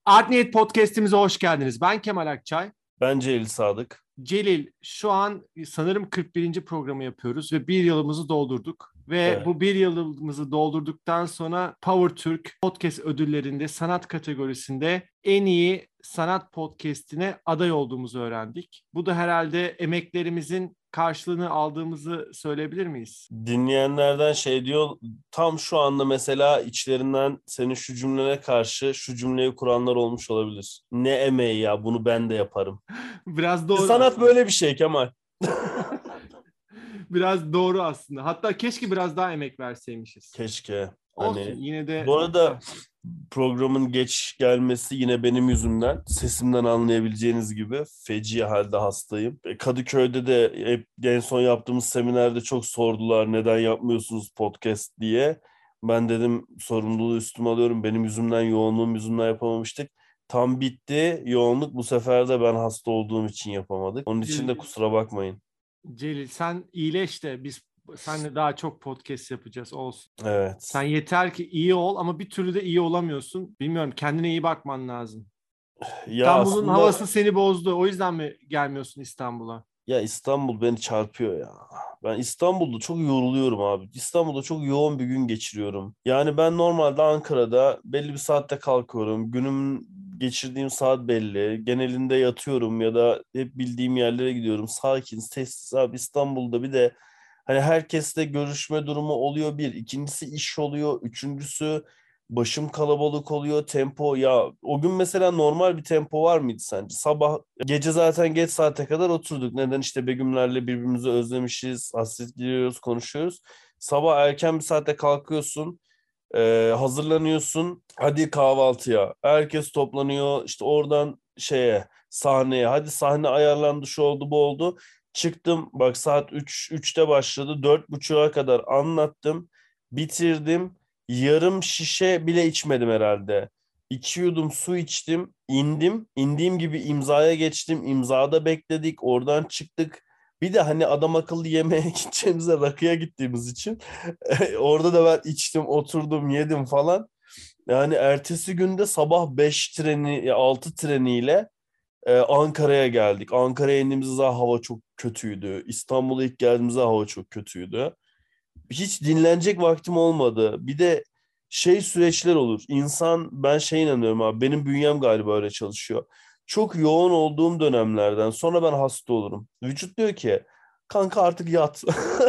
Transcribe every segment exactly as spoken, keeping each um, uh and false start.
Art Niyet Podcast'imize hoş geldiniz. Ben Kemal Akçay. Ben Celil Sadık. Celil, şu an sanırım kırk birinci programı yapıyoruz ve bir yılımızı doldurduk. Ve Evet. bu bir yılımızı doldurduktan sonra Power Türk Podcast ödüllerinde sanat kategorisinde en iyi sanat podcast'ine aday olduğumuzu öğrendik. Bu da herhalde emeklerimizin karşılığını aldığımızı söyleyebilir miyiz? Dinleyenlerden şey diyor, tam şu anda mesela içlerinden senin şu cümlene karşı şu cümleyi kuranlar olmuş olabilir. Ne emeği ya, bunu ben de yaparım. Biraz doğru Sanat aslında. böyle bir şey Kemal. Biraz doğru aslında. Hatta keşke biraz daha emek verseymişiz. Keşke. Olsun, Hani yine de bu arada programın geç gelmesi yine benim yüzümden. Sesimden anlayabileceğiniz gibi feci halde hastayım. E, Kadıköy'de de hep en son yaptığımız seminerde çok sordular neden yapmıyorsunuz podcast diye. Ben dedim sorumluluğu üstüme alıyorum. Benim yüzümden, yoğunluğum yüzümden yapamamıştık. Tam bitti yoğunluk, bu sefer de ben hasta olduğum için yapamadık. Onun için de kusura bakmayın. Celil, sen iyileş de biz seninle daha çok podcast yapacağız, olsun. Evet. Sen yeter ki iyi ol ama bir türlü de iyi olamıyorsun. Bilmiyorum, kendine iyi bakman lazım. Ya İstanbul'un aslında havası seni bozdu. O yüzden mi gelmiyorsun İstanbul'a? ya İstanbul beni çarpıyor ya. Ben İstanbul'da çok yoruluyorum abi. İstanbul'da çok yoğun bir gün geçiriyorum. Yani ben normalde Ankara'da belli bir saatte kalkıyorum. Günüm geçirdiğim saat belli. Genelinde yatıyorum ya da hep bildiğim yerlere gidiyorum. Sakin, sessiz abi. İstanbul'da bir de hani herkesle görüşme durumu oluyor bir. İkincisi iş oluyor. Üçüncüsü başım kalabalık oluyor. Tempo ya, o gün mesela normal bir tempo var mıydı sence? Sabah gece zaten geç saate kadar oturduk. Neden? İşte Begümlerle birbirimizi özlemişiz. Hasret gidiyoruz, konuşuyoruz. Sabah erken bir saatte kalkıyorsun. e, hazırlanıyorsun. Hadi kahvaltıya. Herkes toplanıyor. İşte oradan şeye, sahneye. Hadi sahne ayarlandı, şu oldu, bu oldu. Çıktım. Bak saat üç üçte başladı. dört buçuğa kadar anlattım. Bitirdim. Yarım şişe bile içmedim herhalde. İki yudum su içtim, indim. İndiğim gibi imzaya geçtim. İmzada bekledik, oradan çıktık. Bir de hani adam akıllı yemeğe gideceğimize rakıya gittiğimiz için orada da ben içtim, oturdum, yedim falan. Yani ertesi günde sabah beş treni, altı treniyle e, Ankara'ya geldik. Ankara'ya indiğimizde zaten hava çok kötüydü. İstanbul'a ilk geldiğimizde hava çok kötüydü. Hiç dinlenecek vaktim olmadı. Bir de şey süreçler olur. İnsan, ben şey inanıyorum abi. Benim bünyem galiba öyle çalışıyor. Çok yoğun olduğum dönemlerden sonra ben hasta olurum. Vücut diyor ki kanka artık yat.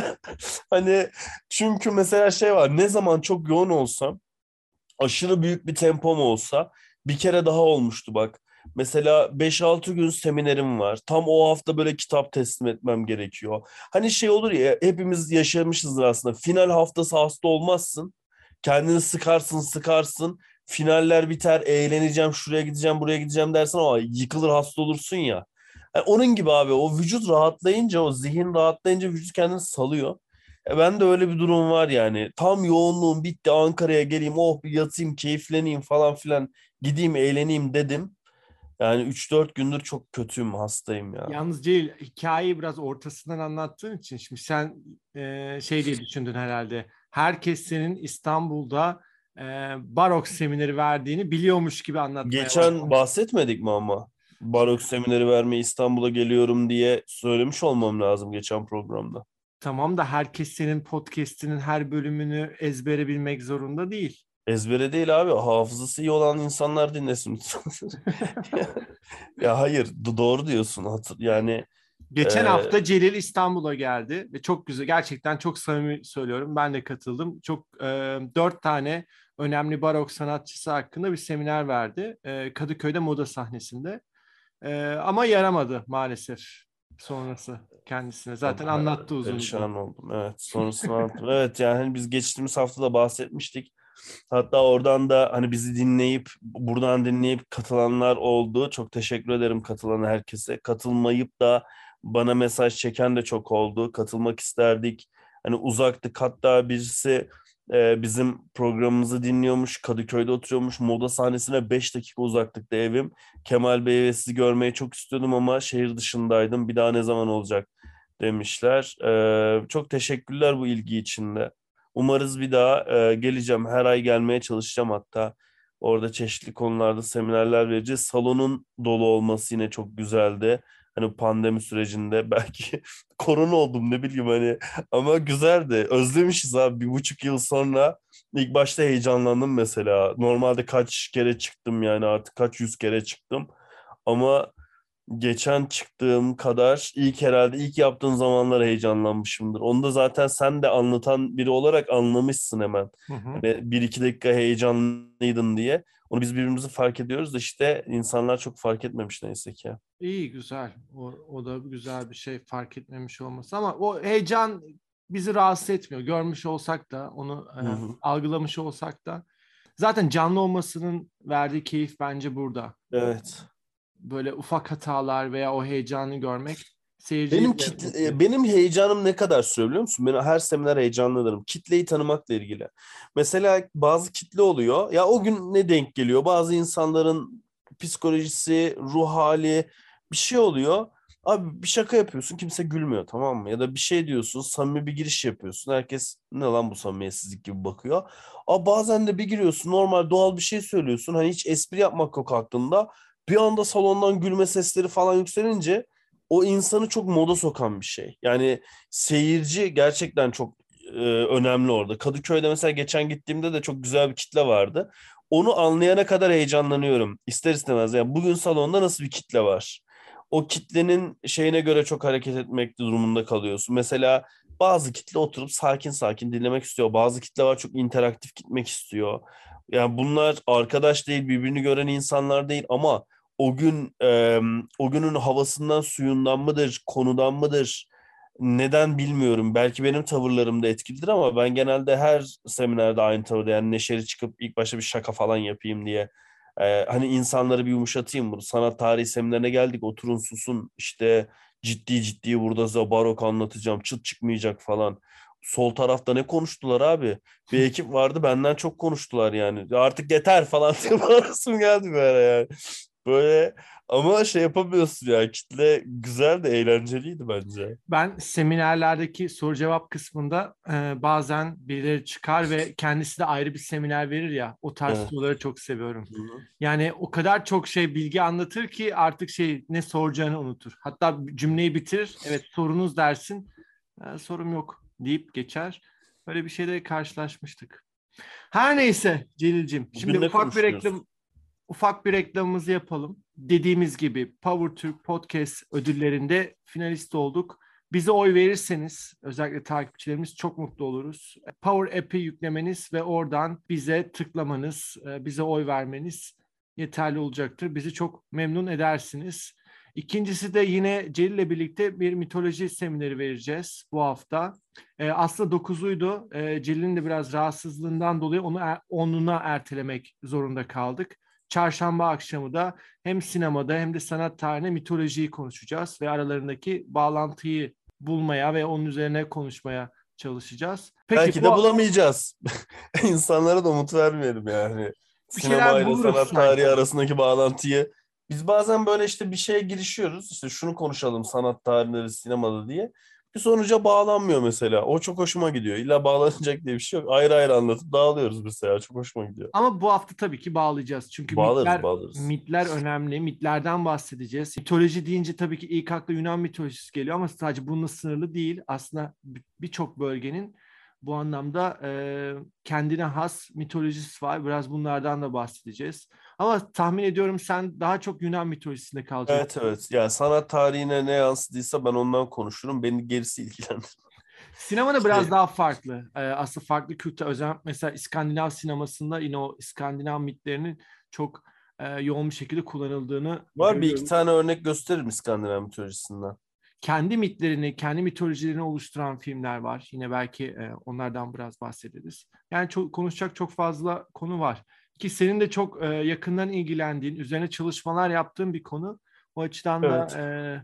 Hani çünkü mesela şey var. Ne zaman çok yoğun olsam, aşırı büyük bir tempom olsa, bir kere daha olmuştu bak. Mesela beş altı gün seminerim var. Tam o hafta böyle kitap teslim etmem gerekiyor. Hani şey olur ya, hepimiz yaşamışızdır aslında. Final haftası hasta olmazsın. Kendini sıkarsın sıkarsın. Finaller biter, eğleneceğim, şuraya gideceğim, buraya gideceğim dersen ama yıkılır, hasta olursun ya. Yani onun gibi abi, o vücut rahatlayınca, o zihin rahatlayınca vücut kendini salıyor. E ben de öyle bir durum var yani. Tam yoğunluğum bitti, Ankara'ya geleyim, oh bir yatayım, keyifleneyim falan filan. Gideyim, eğleneyim dedim. Yani üç dört gündür çok kötüyüm, hastayım ya. Yalnız Celil, hikayeyi biraz ortasından anlattığın için şimdi sen e, şey diye düşündün herhalde. Herkes senin İstanbul'da e, barok semineri verdiğini biliyormuş gibi anlatmaya Geçen başlamış. bahsetmedik mi ama? Barok semineri vermeye İstanbul'a geliyorum diye söylemiş olmam lazım geçen programda. Tamam da herkes senin podcast'inin her bölümünü ezbere bilmek zorunda değil. Ezbere değil abi. Hafızası iyi olan insanlar dinlesin lütfen. Ya hayır, do- doğru diyorsun. Hatır, yani Geçen e, hafta Celil İstanbul'a geldi ve çok güzel, gerçekten çok samimi söylüyorum, ben de katıldım. Çok e, dört tane önemli barok sanatçısı hakkında bir seminer verdi. E, Kadıköy'de moda sahnesinde. E, ama yaramadı maalesef sonrası kendisine. çok Zaten anlattı uzun uzun. perişan oldum. Evet, sonrasını anlattım. Evet, yani hani biz geçtiğimiz hafta da bahsetmiştik. Hatta oradan da hani bizi dinleyip, buradan dinleyip katılanlar oldu. Çok teşekkür ederim katılan herkese. Katılmayıp da bana mesaj çeken de çok oldu. Katılmak isterdik. Hani uzaktık, hatta birisi e, bizim programımızı dinliyormuş. Kadıköy'de oturuyormuş. Moda sahnesine beş dakika uzaklıkta evim. Kemal Bey ve sizi görmeyi çok istiyordum ama şehir dışındaydım. Bir daha ne zaman olacak demişler. E, çok teşekkürler bu ilgi için de. Umarız bir daha e, geleceğim. Her ay gelmeye çalışacağım hatta. Orada çeşitli konularda seminerler vereceğiz. Salonun dolu olması yine çok güzeldi. Hani pandemi sürecinde belki korona oldum ne bileyim hani, ama güzeldi. Özlemişiz abi, bir buçuk yıl sonra. İlk başta heyecanlandım mesela. Normalde kaç kere çıktım yani, artık kaç yüz kere çıktım. Ama geçen çıktığım kadar ilk herhalde ilk yaptığın zamanlar heyecanlanmışımdır. Onu da zaten sen de anlatan biri olarak anlamışsın hemen. Hı hı. Hani bir iki dakika heyecanlıydın diye. Onu biz birbirimizi fark ediyoruz da işte insanlar çok fark etmemiş neyse ki. İyi, güzel. O, o da güzel bir şey, fark etmemiş olması. Ama o heyecan bizi rahatsız etmiyor. Görmüş olsak da, onu e, Hı hı. algılamış olsak da. Zaten canlı olmasının verdiği keyif bence burada. Evet. Böyle ufak hatalar veya o heyecanı görmek Benim seyirciyi de kitle, mutlu e, ediyor. benim heyecanım ne kadar sürüyor biliyor musun? Ben her seminer heyecanlanırım. Kitleyi tanımakla ilgili. Mesela bazı kitle oluyor. Ya o gün ne denk geliyor? Bazı insanların psikolojisi, ruh hali, bir şey oluyor. Abi bir şaka yapıyorsun, kimse gülmüyor, tamam mı? Ya da bir şey diyorsun, samimi bir giriş yapıyorsun. Herkes ne lan bu samimiyetsizlik gibi bakıyor. Ama bazen de bir giriyorsun, normal doğal bir şey söylüyorsun. Hani hiç espri yapmak yok aklında. Bir anda salondan gülme sesleri falan yükselince o insanı çok moda sokan bir şey. Yani seyirci gerçekten çok e, önemli orada. Kadıköy'de mesela geçen gittiğimde de çok güzel bir kitle vardı. Onu anlayana kadar heyecanlanıyorum. İster istemez. Yani bugün salonda nasıl bir kitle var? O kitlenin şeyine göre çok hareket etmek durumunda kalıyorsun. Mesela bazı kitle oturup sakin sakin dinlemek istiyor. Bazı kitle var çok interaktif gitmek istiyor. Yani bunlar arkadaş değil, birbirini gören insanlar değil ama o gün e, o günün havasından, suyundan mıdır, konudan mıdır? Neden bilmiyorum. Belki benim tavırlarım da etkilidir ama ben genelde her seminerde aynı tavırda, yani neşeli çıkıp ilk başta bir şaka falan yapayım diye. E, hani insanları bir yumuşatayım. Bu sanat tarihi seminerine geldik. Oturun susun. İşte ciddi ciddi burada size barok anlatacağım. Çıt çıkmayacak falan. Sol tarafta ne konuştular abi? Bir ekip vardı, benden çok konuştular yani. Artık yeter falan diye bağırasım geldi böyle yani. Böyle ama şey yapamıyorsun ya. Kitle güzel de eğlenceliydi bence. Ben seminerlerdeki soru cevap kısmında e, bazen birileri çıkar ve kendisi de ayrı bir seminer verir ya. O tarz Evet. soruları çok seviyorum. Hı-hı. Yani o kadar çok şey bilgi anlatır ki artık şey ne soracağını unutur. Hatta cümleyi bitirir. Evet, sorunuz dersin. "E, sorum yok" deyip geçer. Böyle bir şeyle karşılaşmıştık. Her neyse Celil'cim. Şimdi Bugün ne ufak bir konuşuyoruz? reklam ufak bir reklamımızı yapalım. Dediğimiz gibi Power Türk Podcast ödüllerinde finalist olduk. Bize oy verirseniz, özellikle takipçilerimiz, çok mutlu oluruz. Power App'i yüklemeniz ve oradan bize tıklamanız, e, bize oy vermeniz yeterli olacaktır. Bizi çok memnun edersiniz. İkincisi de yine Celil ile birlikte bir mitoloji semineri vereceğiz bu hafta. E, aslında dokuzuydu. E, Celil'in de biraz rahatsızlığından dolayı onu er, onuna ertelemek zorunda kaldık. Çarşamba akşamı da hem sinemada hem de sanat tarihine mitolojiyi konuşacağız ve aralarındaki bağlantıyı bulmaya ve onun üzerine konuşmaya çalışacağız. Peki Belki de bu bulamayacağız. İnsanlara da umut vermeyelim yani. bir şeyler Sinemayla buluruz sanat tarihi sanki. arasındaki bağlantıyı. Biz bazen böyle işte bir şeye girişiyoruz. İşte şunu konuşalım sanat tarihleri sinemada diye. Bir sonuca bağlanmıyor mesela. O çok hoşuma gidiyor. İlla bağlanacak diye bir şey yok. Ayrı ayrı anlatıp dağılıyoruz mesela. Çok hoşuma gidiyor. Ama bu hafta tabii ki bağlayacağız. Çünkü Bağlarız mitler bağlarız. mitler önemli. Mitlerden bahsedeceğiz. Mitoloji deyince tabii ki ilk akla Yunan mitolojisi geliyor ama sadece bununla sınırlı değil. Aslında bir- birçok bölgenin bu anlamda e, kendine has mitolojisi var. Biraz bunlardan da bahsedeceğiz. Ama tahmin ediyorum sen daha çok Yunan mitolojisinde Evet kalacaksın. evet. Yani sanat tarihine ne yansıdıysa ben ondan konuşurum. Beni gerisi ilgilendirir. Sinemada biraz İşte daha farklı. Ee, aslında farklı kültür. Özellikle mesela İskandinav sinemasında yine o İskandinav mitlerinin çok e, yoğun bir şekilde kullanıldığını var bir iki görüyoruz. tane örnek gösteririm İskandinav mitolojisinden. Kendi mitlerini, kendi mitolojilerini oluşturan filmler var. Yine belki e, onlardan biraz bahsederiz. Yani çok, konuşacak çok fazla konu var. Ki senin de çok e, yakından ilgilendiğin, üzerine çalışmalar yaptığın bir konu. O açıdan da Evet. e,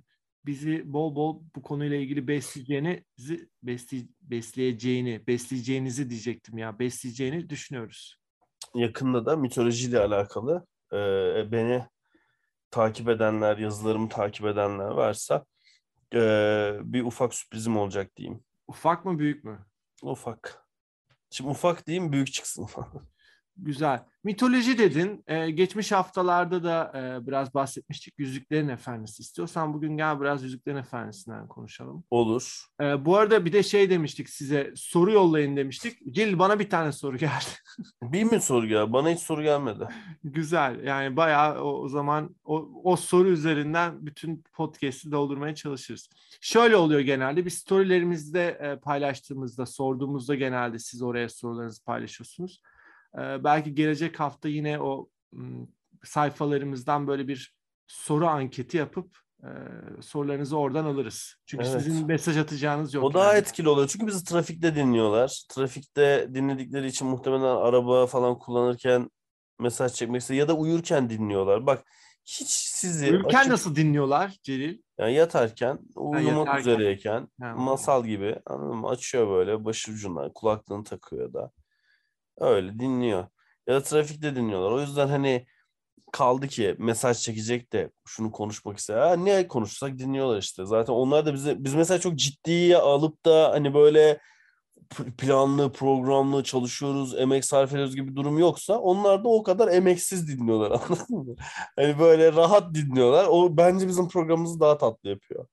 bizi bol bol bu konuyla ilgili besleyeceğini, besle, besleyeceğini, besleyeceğinizi diyecektim ya, besleyeceğini düşünüyoruz. Yakında da mitolojiyle alakalı e, beni takip edenler, yazılarımı takip edenler varsa e, bir ufak sürprizim olacak diyeyim. Ufak mı büyük mü? Ufak. Şimdi ufak diyeyim büyük çıksın. Güzel. Mitoloji dedin. Ee, geçmiş haftalarda da e, biraz bahsetmiştik. Yüzüklerin Efendisi. İstiyorsan bugün gel biraz Yüzüklerin Efendisi'nden konuşalım. Olur. Ee, bu arada bir de şey demiştik size. Soru yollayın demiştik. Cil bana bir tane soru geldi. Bir mi soru ya? Bana hiç soru gelmedi. Güzel. Yani bayağı o, o zaman o, o soru üzerinden bütün podcast'i doldurmaya çalışırız. Şöyle oluyor genelde. Biz storylerimizde e, paylaştığımızda, sorduğumuzda genelde siz oraya sorularınızı paylaşıyorsunuz. E, belki gelecek hafta yine o m, sayfalarımızdan böyle bir soru anketi yapıp e, sorularınızı oradan alırız. Çünkü sizin Evet. mesaj atacağınız O yok daha yani. etkili oluyor. Çünkü bizi trafikte dinliyorlar. Trafikte dinledikleri için muhtemelen araba falan kullanırken mesaj çekmek istiyor. Ya da uyurken dinliyorlar. Bak, hiç sizi Uyurken açıp nasıl dinliyorlar Celil? yani yatarken, Ha, uyumak yatarken. üzereyken Ha, okey. masal gibi, anladın mı? Açıyor böyle başucuna, kulaklığını takıyor da. Öyle dinliyor. Ya da trafikte dinliyorlar. O yüzden hani kaldı ki mesaj çekecek de şunu konuşmak ister. Ha, ne konuşsak dinliyorlar işte. Zaten onlar da bize biz mesela çok ciddiye alıp da hani böyle p- planlı, programlı çalışıyoruz, emek sarf ediyoruz gibi bir durum yoksa onlar da o kadar emeksiz dinliyorlar anladın mı? Hani böyle rahat dinliyorlar. O bence bizim programımızı daha tatlı yapıyor.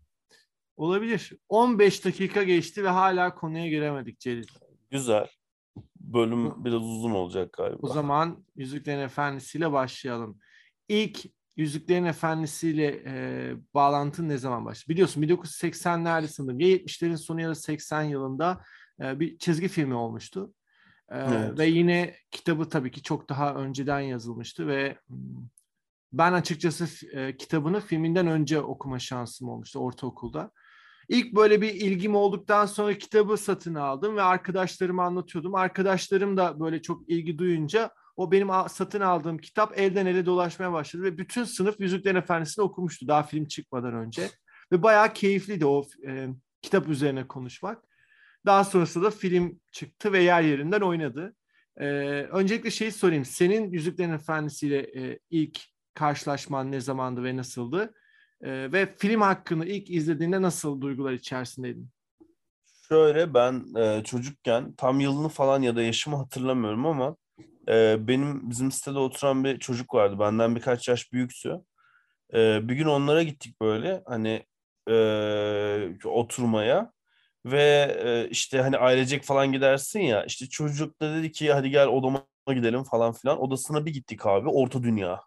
Olabilir. on beş dakika geçti ve hala konuya giremedik Celil. Güzel. Bölüm O biraz uzun olacak o galiba. zaman Yüzüklerin Efendisi ile başlayalım. İlk Yüzüklerin Efendisi ile e, bağlantın ne zaman başladı? Biliyorsun bin dokuz yüz seksenlerde sanırım ya yetmişlerin sonu ya da seksen yılında e, bir çizgi filmi olmuştu. E, ve Evet. yine kitabı tabii ki çok daha önceden yazılmıştı ve hmm, ben açıkçası e, kitabını filminden önce okuma şansım olmuştu ortaokulda. İlk böyle bir ilgim olduktan sonra kitabı satın aldım ve arkadaşlarıma anlatıyordum. Arkadaşlarım da böyle çok ilgi duyunca o benim satın aldığım kitap elden ele dolaşmaya başladı ve bütün sınıf Yüzüklerin Efendisi'ni okumuştu daha film çıkmadan önce. Ve bayağı keyifliydi o e, kitap üzerine konuşmak. Daha sonrasında da film çıktı ve yer yerinden oynadı. E, öncelikle şeyi sorayım. Senin Yüzüklerin Efendisi ile e, ilk karşılaşman ne zamandı ve nasıldı? Ee, ve film hakkını ilk izlediğinde nasıl duygular içerisindeydin? Şöyle ben e, çocukken tam yılını falan ya da yaşımı hatırlamıyorum ama e, benim bizim sitede oturan bir çocuk vardı. Benden birkaç yaş büyüktü. E, bir gün onlara gittik böyle hani e, oturmaya ve e, işte hani ailecek falan gidersin ya işte çocuk da dedi ki hadi gel odama gidelim falan filan. Odasına bir gittik abi, orta dünya.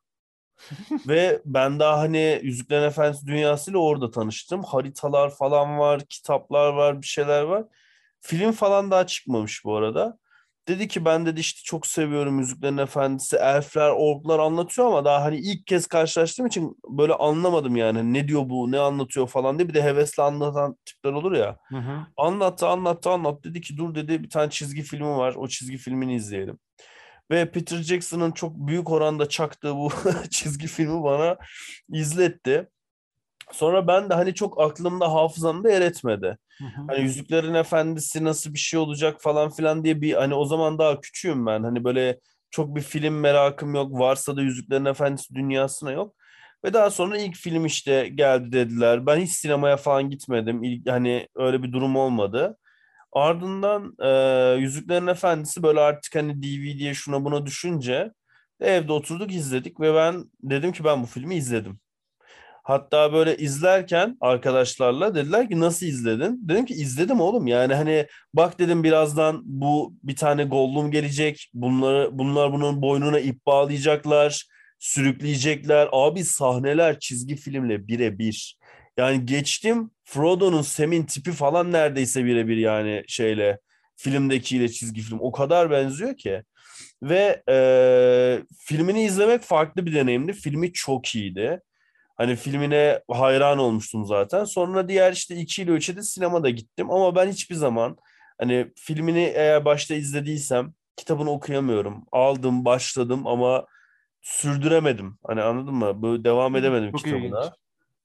Ve ben daha hani Yüzüklerin Efendisi dünyasıyla orada tanıştım. Haritalar falan var, kitaplar var, bir şeyler var. Film falan daha çıkmamış bu arada. Dedi ki ben dedi işte çok seviyorum Yüzüklerin Efendisi. Elfler, orklar anlatıyor ama daha hani ilk kez karşılaştığım için böyle anlamadım yani. Hani ne diyor bu, ne anlatıyor falan diye. Bir de hevesle anlatan tipler olur ya. Hı hı. Anlattı, anlattı, anlattı. Dedi ki dur dedi bir tane çizgi filmi var. O çizgi filmini izleyelim. Ve Peter Jackson'ın çok büyük oranda çaktığı bu çizgi filmi bana izletti. Sonra ben de hani çok aklımda hafızamda yer etmedi. Hı hı. Hani Yüzüklerin Efendisi nasıl bir şey olacak falan filan diye bir hani o zaman daha küçüğüm ben. Hani böyle çok bir film merakım yok. Varsa da Yüzüklerin Efendisi dünyasına yok. Ve daha sonra ilk film işte geldi dediler. Ben hiç sinemaya falan gitmedim. İlk, hani öyle bir durum olmadı. Ardından e, Yüzüklerin Efendisi böyle artık hani D V D'ye şuna buna düşünce evde oturduk izledik ve ben dedim ki ben bu filmi izledim. Hatta böyle izlerken arkadaşlarla dediler ki nasıl izledin? Dedim ki izledim oğlum. Yani hani bak dedim birazdan bu bir tane Gollum gelecek. Bunları bunlar bunun boynuna ip bağlayacaklar, sürükleyecekler. Abi sahneler çizgi filmle birebir. Yani geçtim Frodo'nun Sam'in tipi falan neredeyse birebir yani şeyle filmdekiyle çizgi film. O kadar benziyor ki. Ve e, filmini izlemek farklı bir deneyimdi. Filmi çok iyiydi. Hani filmine hayran olmuştum zaten. Sonra diğer işte iki ile üçe de sinemada gittim. Ama ben hiçbir zaman hani filmini eğer başta izlediysem kitabını okuyamıyorum. Aldım, başladım ama sürdüremedim. Hani anladın mı? Böyle devam edemedim Çok ilginç. kitabına.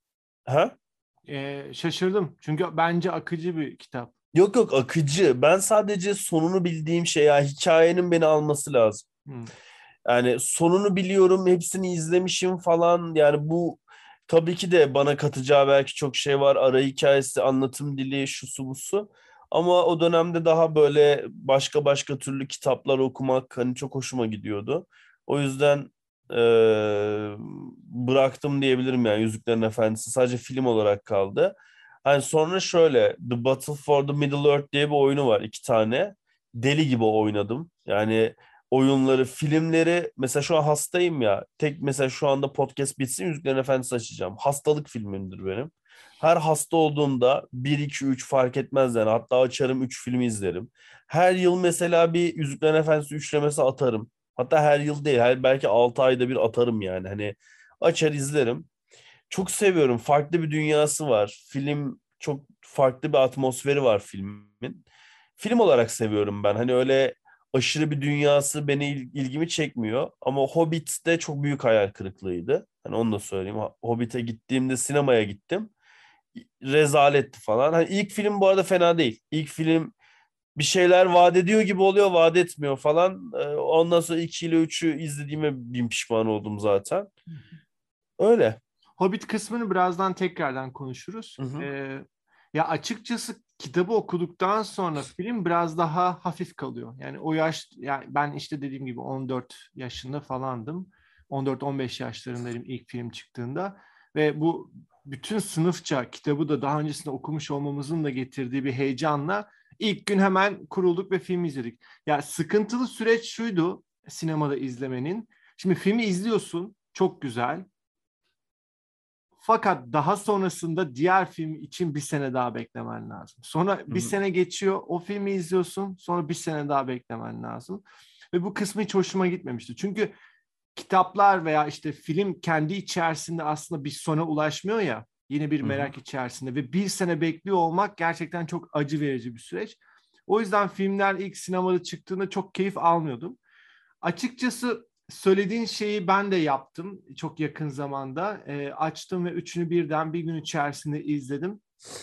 Ha? Ee, şaşırdım. Çünkü bence akıcı bir kitap. Yok yok, akıcı. Ben sadece sonunu bildiğim şey ya hikayenin beni alması lazım. Hı. Yani sonunu biliyorum, hepsini izlemişim falan. Yani bu tabii ki de bana katacağı belki çok şey var. Ara hikayesi, anlatım dili, şusu busu. Ama o dönemde daha böyle başka başka türlü kitaplar okumak hani çok hoşuma gidiyordu. O yüzden eee, bıraktım diyebilirim yani Yüzüklerin Efendisi. Sadece film olarak kaldı. Hani sonra şöyle The Battle for the Middle Earth diye bir oyunu var, iki tane. Deli gibi oynadım. Yani oyunları, filmleri, mesela şu an hastayım ya. Tek mesela şu anda podcast bitsin Yüzüklerin Efendisi açacağım. Hastalık filmimdir benim. Her hasta olduğumda bir iki üç fark etmez yani. Hatta açarım üç filmi izlerim. Her yıl mesela bir Yüzüklerin Efendisi üçlemesi atarım. Hatta her yıl değil, her belki altı ayda bir atarım yani. Hani açar izlerim. Çok seviyorum. Farklı bir dünyası var. Film çok farklı bir atmosferi var filmin. Film olarak seviyorum ben. Hani öyle aşırı bir dünyası beni il- ilgimi çekmiyor. Ama Hobbit de çok büyük hayal kırıklığıydı. Hani onu da söyleyeyim. Hobbit'e gittiğimde sinemaya gittim. Rezaletti falan. Hani ilk film bu arada fena değil. İlk film bir şeyler vaat ediyor gibi oluyor, vaat etmiyor falan. Ee, Ondan sonra iki ile üçü izlediğime bin pişman oldum zaten. Öyle. Hobbit kısmını birazdan tekrardan konuşuruz. Hı hı. Ee, ya açıkçası kitabı okuduktan sonra film biraz daha hafif kalıyor. Yani o yaş, yani ben işte dediğim gibi on dört yaşında falandım. on dört on beş yaşlarındayım ilk film çıktığında ve bu bütün sınıfça kitabı da daha öncesinde okumuş olmamızın da getirdiği bir heyecanla ilk gün hemen kurulduk ve film izledik. Ya sıkıntılı süreç şuydu sinemada izlemenin. Şimdi filmi izliyorsun, çok güzel. Fakat daha sonrasında diğer film için bir sene daha beklemen lazım. Sonra Hı bir hı. sene geçiyor, o filmi izliyorsun, sonra bir sene daha beklemen lazım. Ve bu kısmı hiç hoşuma gitmemişti. Çünkü kitaplar veya işte film kendi içerisinde aslında bir sona ulaşmıyor ya, yine bir Hı hı. merak içerisinde ve bir sene bekliyor olmak gerçekten çok acı verici bir süreç. O yüzden filmler ilk sinemada çıktığında çok keyif almıyordum. Açıkçası söylediğin şeyi ben de yaptım çok yakın zamanda. E, açtım ve üçünü birden bir gün içerisinde izledim.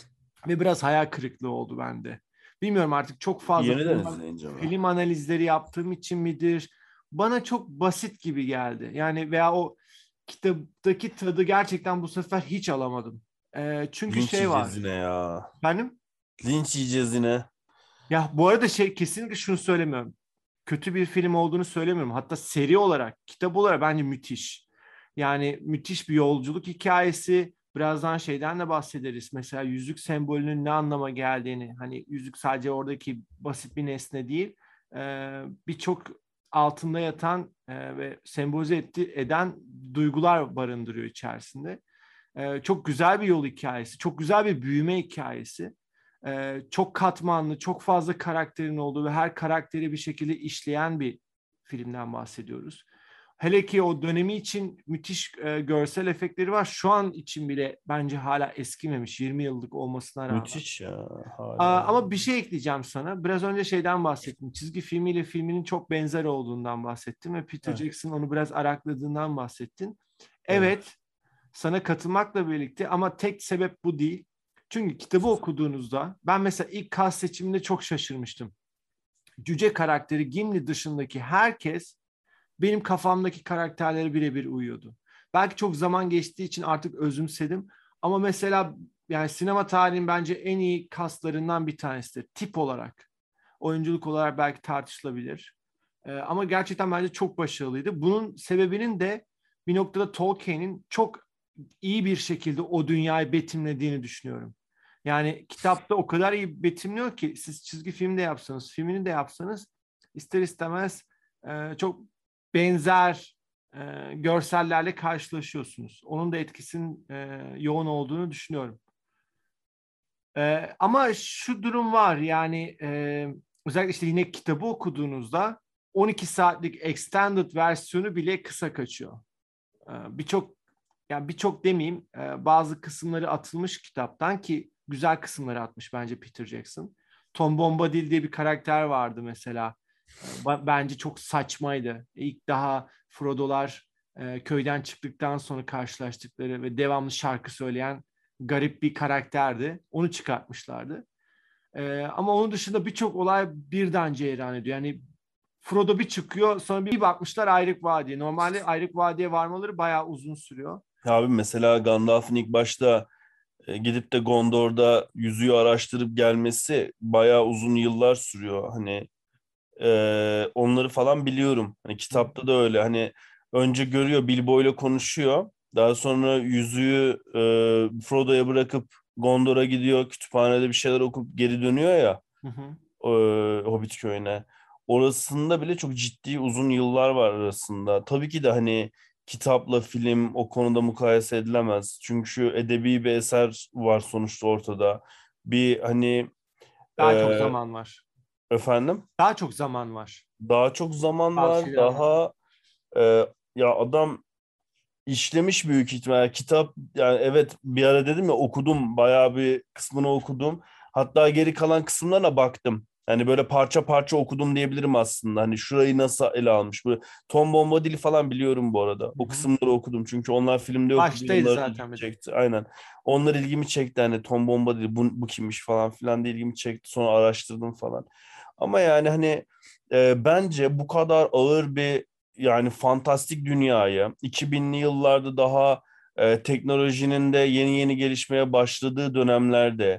Ve biraz hayal kırıklığı oldu bende. Bilmiyorum artık çok fazla Yeniden film, izleyince mi? film analizleri yaptığım için midir? Bana çok basit gibi geldi. Yani veya o kitaptaki tadı gerçekten bu sefer hiç alamadım. E, çünkü Linç şey yiyeceğiz var. yine ya. Benim Linç yiyeceğiz yine. ya bu arada şey kesinlikle şunu söylemiyorum. Kötü bir film olduğunu söylemiyorum. Hatta seri olarak, kitap olarak bence müthiş. Yani müthiş bir yolculuk hikayesi. Birazdan şeyden de bahsederiz. Mesela yüzük sembolünün ne anlama geldiğini. Hani yüzük sadece oradaki basit bir nesne değil. Ee, birçok altında yatan e, ve sembolize etti, eden duygular barındırıyor içerisinde. Ee, çok güzel bir yol hikayesi. Çok güzel bir büyüme hikayesi. Ee, çok katmanlı, çok fazla karakterin olduğu ve her karakteri bir şekilde işleyen bir filmden bahsediyoruz. Hele ki o dönemi için müthiş e, görsel efektleri var. Şu an için bile bence hala eskimemiş yirmi yıllık olmasına rağmen. Müthiş ya Aa, hala. ama bir şey ekleyeceğim sana. Biraz önce şeyden bahsettim. Çizgi filmiyle filminin çok benzer olduğundan bahsettim ve Peter Evet, Jackson onu biraz arakladığından bahsettin. evet. Evet, sana katılmakla birlikte ama tek sebep bu değil. Çünkü kitabı okuduğunuzda ben mesela ilk kas seçiminde çok şaşırmıştım. Cüce karakteri Gimli dışındaki herkes benim kafamdaki karakterlere birebir uyuyordu. Belki çok zaman geçtiği için artık özümsedim. Ama mesela yani sinema tarihinin bence en iyi kaslarından bir tanesidir. Tip olarak, oyunculuk olarak belki tartışılabilir. Ee, ama gerçekten bence çok başarılıydı. Bunun sebebinin de bir noktada Tolkien'in çok iyi bir şekilde o dünyayı betimlediğini düşünüyorum. Yani kitapta o kadar iyi betimliyor ki siz çizgi film de yapsanız, filmini de yapsanız ister istemez e, çok benzer e, görsellerle karşılaşıyorsunuz. Onun da etkisinin e, yoğun olduğunu düşünüyorum. E, ama şu durum var yani e, özellikle işte yine kitabı okuduğunuzda on iki saatlik extended versiyonu bile kısa kaçıyor. E, birçok yani birçok demeyeyim e, bazı kısımları atılmış kitaptan ki güzel kısımları atmış bence Peter Jackson. Tom Bombadil diye bir karakter vardı mesela. E, ba- bence çok saçmaydı. İlk daha Frodo'lar e, köyden çıktıktan sonra karşılaştıkları ve devamlı şarkı söyleyen garip bir karakterdi. Onu çıkartmışlardı. E, ama onun dışında birçok olay birden cereyan ediyor. Yani Frodo bir çıkıyor sonra bir bakmışlar Ayrık Vadi. Normalde Ayrık Vadi'ye varmaları bayağı uzun sürüyor. Abi mesela Gandalf'ın ilk başta E, gidip de Gondor'da yüzüğü araştırıp gelmesi bayağı uzun yıllar sürüyor. Hani e, onları falan biliyorum. Hani kitapta da öyle. Hani önce görüyor, Bilbo ile konuşuyor. Daha sonra yüzüğü e, Frodo'ya bırakıp Gondor'a gidiyor. Kütüphanede bir şeyler okup geri dönüyor ya Hı hı. e, Hobbit köyüne. Orasında bile çok ciddi uzun yıllar var arasında. Tabii ki de hani kitapla film o konuda mukayese edilemez. Çünkü edebi bir eser var sonuçta ortada. Bir hani Daha çok e, zaman var. efendim Daha çok zaman var. daha çok zaman Bazı var. şeyleri anlatmak. Daha e, ya adam işlemiş büyük ihtimal. Kitap yani evet bir ara dedim ya okudum. Bayağı bir kısmını okudum. Hatta geri kalan kısımlarına baktım. Hani böyle parça parça okudum diyebilirim aslında. Hani şurayı nasıl ele almış. Bu Tom Bombadil'i falan biliyorum bu arada. Hı O hı. kısımları okudum. Çünkü onlar filmde yoktu. Bir Baştaydı onlar ilgimi zaten bir de. çekti. Aynen. Onlar ilgimi çekti. Hani Tom Bombadil bu, bu kimmiş falan filan diye ilgimi çekti. Sonra araştırdım falan. Ama yani hani e, bence bu kadar ağır bir yani fantastik dünyayı iki binli yıllarda daha e, teknolojinin de yeni yeni gelişmeye başladığı dönemlerde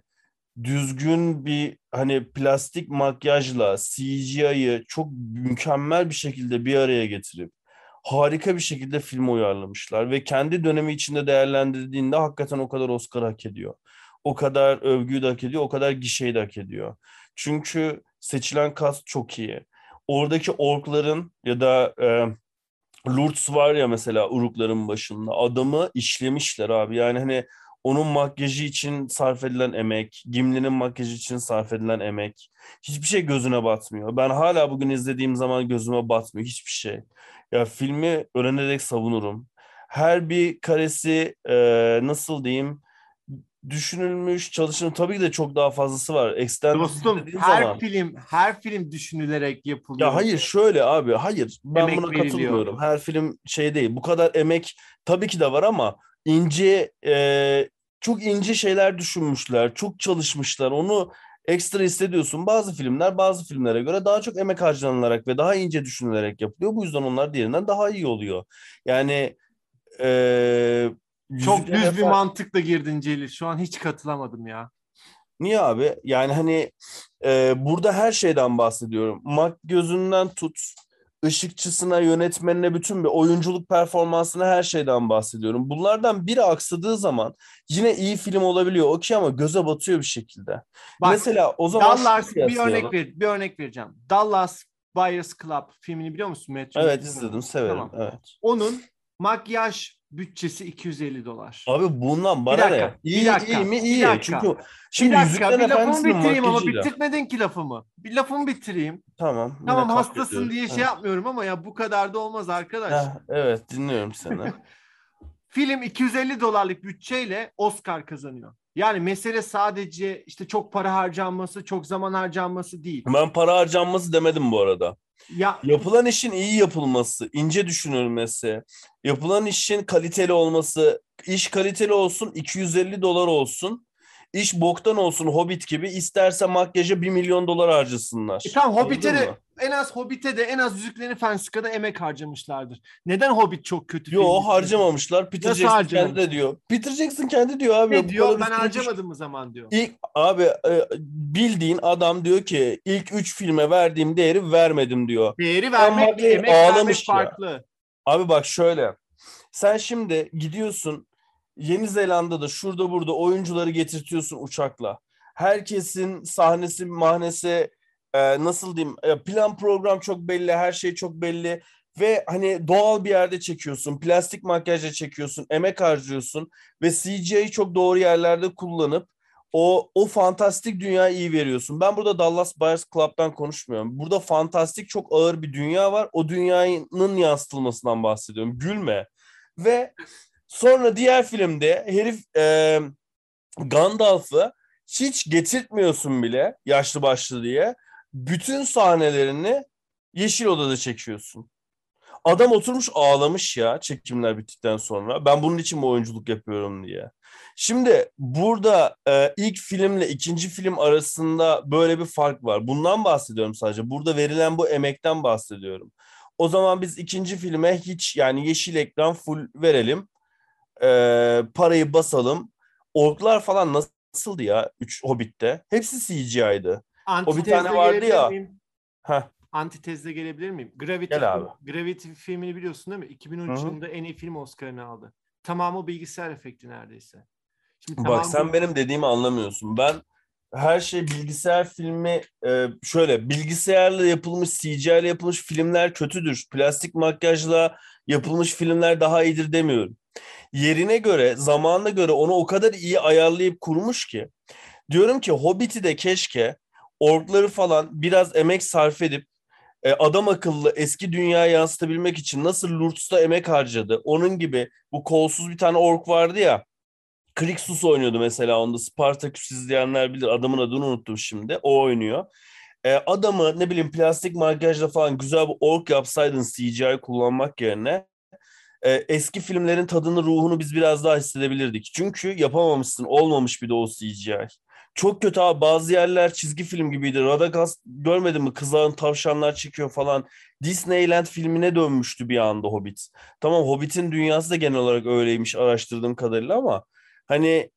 düzgün bir hani plastik makyajla C G I'yi çok mükemmel bir şekilde bir araya getirip harika bir şekilde film uyarlamışlar ve kendi dönemi içinde değerlendirdiğinde hakikaten o kadar Oscar hak ediyor. O kadar övgüyü de hak ediyor, o kadar gişeyi de hak ediyor. Çünkü seçilen cast çok iyi. Oradaki orkların ya da e, Lurtz var ya mesela Urukların başında. Adamı işlemişler abi. Yani hani onun makyajı için sarf edilen emek, Gimli'nin makyajı için sarf edilen emek. Hiçbir şey gözüne batmıyor. Ben hala bugün izlediğim zaman gözüme batmıyor hiçbir şey. Ya filmi öğrenerek savunurum. Her bir karesi e, nasıl diyeyim düşünülmüş, çalışılmış. Tabii ki de çok daha fazlası var. Extended Dostum, izlediğin her zaman film her film düşünülerek ya yapılıyor. hayır şöyle abi hayır ben Emek buna veriliyor. katılmıyorum. Her film şey değil. Bu kadar emek tabii ki de var ama ince e, çok ince şeyler düşünmüşler. Çok çalışmışlar. Onu ekstra hissediyorsun. Bazı filmler bazı filmlere göre daha çok emek harcanılarak ve daha ince düşünülerek yapılıyor. Bu yüzden onlar diğerinden daha iyi oluyor. Yani e, Çok Yüzüklerin düz bir Efendisi mantıkla girdin Celil. Şu an hiç katılamadım ya. niye abi? Yani hani e, burada her şeyden bahsediyorum. Mak gözünden tut, ışıkçısına, yönetmenine, bütün bir oyunculuk performansına her şeyden bahsediyorum. Bunlardan biri aksadığı zaman yine iyi film olabiliyor. Okey ama göze batıyor bir şekilde. Bak, Mesela o zaman şunu Dallas bir kıyaslayalım. örnek ver, bir örnek vereceğim. Dallas Buyers Club filmini biliyor musun? Matthew Evet McConaughey. izledim, severim. Tamam. Evet. Onun makyaj bütçesi iki yüz elli dolar. Abi bundan Bir bana ne? dakika, bir İyi iyi dakika, mi? bir İyi. dakika, Çünkü bir şimdi dakika. Yüzüklerin Bir lafımı Efendisi'nin bitireyim ama makyajıyla. bitirtmedin ki lafımı. Bir lafımı bitireyim. Tamam, yine Tamam kavga hastasın ediyoruz. diye şey Evet. yapmıyorum ama ya bu kadar da olmaz arkadaş. Heh, evet dinliyorum seni. Film iki yüz elli dolarlık bütçeyle Oscar kazanıyor. Yani mesele sadece işte çok para harcanması, çok zaman harcanması değil. Ben para harcanması demedim bu arada. Ya Yapılan işin iyi yapılması, ince düşünülmesi, yapılan işin kaliteli olması, iş kaliteli olsun, iki yüz elli dolar olsun, iş boktan olsun Hobbit gibi, isterse makyaja bir milyon dolar e harcasınlar. tamam Hobbit'e Anladın de mı? en az Hobbit'e de en az Yüzüklerin Efendisi kadar emek harcamışlardır. Neden Hobbit çok kötü film Yo yapıyorsun? harcamamışlar. Peter Nasıl Jackson kendi de harcamamışlar? diyor. Peter Jackson kendi diyor abi Ne bu diyor? kadar Ben üstüne düş. harcamadım mı zaman diyor. İlk abi e, bildiğin adam diyor ki ilk üç filme verdiğim değeri vermedim diyor. Değeri Ian vermekle McKellen emek vermek ağlamış ya. farklı. Abi bak şöyle. Sen şimdi gidiyorsun Yeni Zelanda'da şurada burada oyuncuları getirtiyorsun uçakla. Herkesin sahnesi, mahnesi e, nasıl diyeyim e, plan program çok belli, her şey çok belli ve hani doğal bir yerde çekiyorsun, plastik makyajla çekiyorsun, emek harcıyorsun ve C G I'yi çok doğru yerlerde kullanıp o o fantastik dünyayı iyi veriyorsun. Ben burada Dallas Buyers Club'dan konuşmuyorum. Burada fantastik çok ağır bir dünya var. O dünyanın yansıtılmasından bahsediyorum. Gülme. Ve sonra diğer filmde herif e, Gandalf'ı hiç getirtmiyorsun bile yaşlı başlı diye. Bütün sahnelerini Yeşil Oda'da çekiyorsun. Adam oturmuş ağlamış ya çekimler bittikten sonra. Ben bunun için mi oyunculuk yapıyorum diye. Şimdi burada e, ilk filmle ikinci film arasında böyle bir fark var. Bundan bahsediyorum sadece. Burada verilen bu emekten bahsediyorum. O zaman biz ikinci filme hiç yani yeşil ekran full verelim. E, parayı basalım. orklar falan nasıldı ya üç Hobbit'te? Hepsi C G I'dı. O bir tane Antitezle vardı gelebilir ya. miyim? Heh, Antitezle gelebilir miyim? Gravity, gel abi. film, Gravity filmini biliyorsun değil mi? Hı iki bin on üç hı. yılında en iyi film Oscar'ını aldı. Tamamı bilgisayar efekti neredeyse. Şimdi Bak tamam sen bu benim dediğimi anlamıyorsun. Ben her şey bilgisayar filmi e, şöyle bilgisayarla yapılmış C G I ile yapılmış filmler kötüdür. Plastik makyajla yapılmış filmler daha iyidir demiyorum. Yerine göre, zamanına göre onu o kadar iyi ayarlayıp kurmuş ki. Diyorum ki Hobbit'i de keşke orkları falan biraz emek sarf edip e, adam akıllı eski dünyaya yansıtabilmek için nasıl Lurtz'ta emek harcadı. Onun gibi bu kolsuz bir tane ork vardı ya. Krixus oynuyordu mesela onda. Spartaküs izleyenler bilir. Adamın adını unuttum şimdi. O oynuyor. E, adamı ne bileyim plastik makyajla falan güzel bir ork yapsaydın C G I kullanmak yerine e, eski filmlerin tadını, ruhunu biz biraz daha hissedebilirdik. Çünkü yapamamışsın, olmamış bir de o C G I. Çok kötü abi. Bazı yerler çizgi film gibiydi. Radagast görmedin mi? Kızların tavşanlar çekiyor falan. Disneyland filmine dönmüştü bir anda Hobbit. Tamam Hobbit'in dünyası da genel olarak öyleymiş araştırdığım kadarıyla ama hani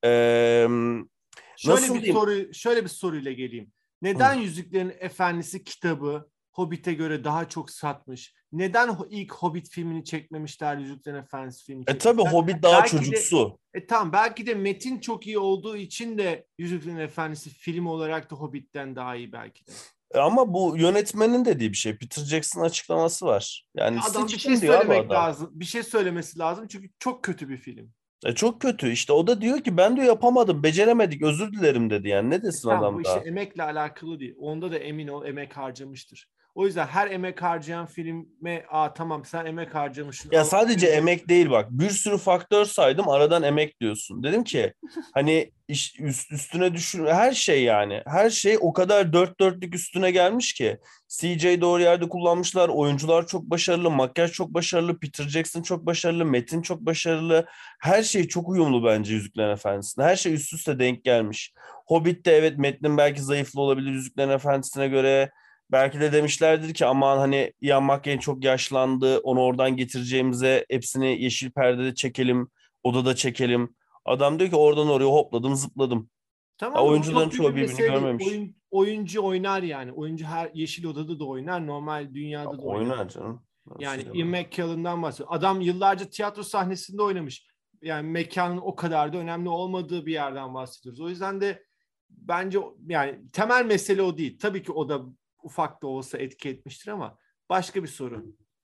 eee, Şöyle nasıl bir diyeyim? soru, şöyle bir soruyla geleyim. Neden Hı. Yüzüklerin Efendisi kitabı Hobbit'e göre daha çok satmış? Neden ho- ilk Hobbit filmini çekmemişler, Yüzüklerin Efendisi filmini E tabii çekmişler? Hobbit daha Belki de çocuksu. e tamam belki de metin çok iyi olduğu için de Yüzüklerin Efendisi film olarak da Hobbit'ten daha iyi belki de. E ama bu yönetmenin dediği bir şey. Peter Jackson açıklaması var. E Yani adam bir şey seçtim diyor abi söylemek adam. lazım. Bir şey söylemesi lazım çünkü çok kötü bir film. E çok kötü işte o da diyor ki ben diyor yapamadım beceremedik özür dilerim dedi yani ne E desin tamam bu adam işte da. emekle alakalı değil. Onda da emin ol emek harcamıştır. O yüzden her emek harcayan filme aa tamam sen emek harcamışsın Ya al sadece ödülünü. emek değil bak bir sürü faktör saydım aradan emek diyorsun. Dedim ki hani iş, üst, üstüne düşün her şey yani her şey o kadar dört dörtlük üstüne gelmiş ki. C J doğru yerde kullanmışlar oyuncular çok başarılı makyaj çok başarılı Peter Jackson çok başarılı metin çok başarılı her şey çok uyumlu bence Yüzüklerin Efendisi'nde her şey üst üste denk gelmiş. Hobbit'te evet metnin belki zayıflı olabilir Yüzüklerin Efendisi'ne göre. Belki de demişlerdir ki aman hani Ian McKellen çok yaşlandı. Onu oradan getireceğimize hepsini yeşil perdede çekelim. Odada çekelim. Adam diyor ki oradan oraya hopladım zıpladım. Ya Tamam mı? Bu oyuncuların çok büyük bir çoğu birbirini mesele değil. görmemiş. Oyun, oyuncu oynar yani. Oyuncu her Yeşil Oda'da da oynar. Normal Ya dünyada da oynar. oynar canım. Ben Yani şey Ian demem. McKellen'dan bahsediyor. Adam yıllarca tiyatro sahnesinde oynamış. Yani mekanın o kadar da önemli olmadığı bir yerden bahsediyoruz. O yüzden de bence yani temel mesele o değil. Tabii ki o da ufak da olsa etki etmiştir ama başka bir soru.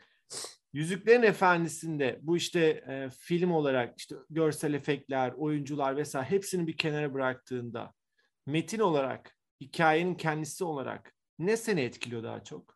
Yüzüklerin Efendisi'nde bu işte e, film olarak işte görsel efektler, oyuncular vesaire hepsini bir kenara bıraktığında metin olarak, hikayenin kendisi olarak ne seni etkiliyor daha çok?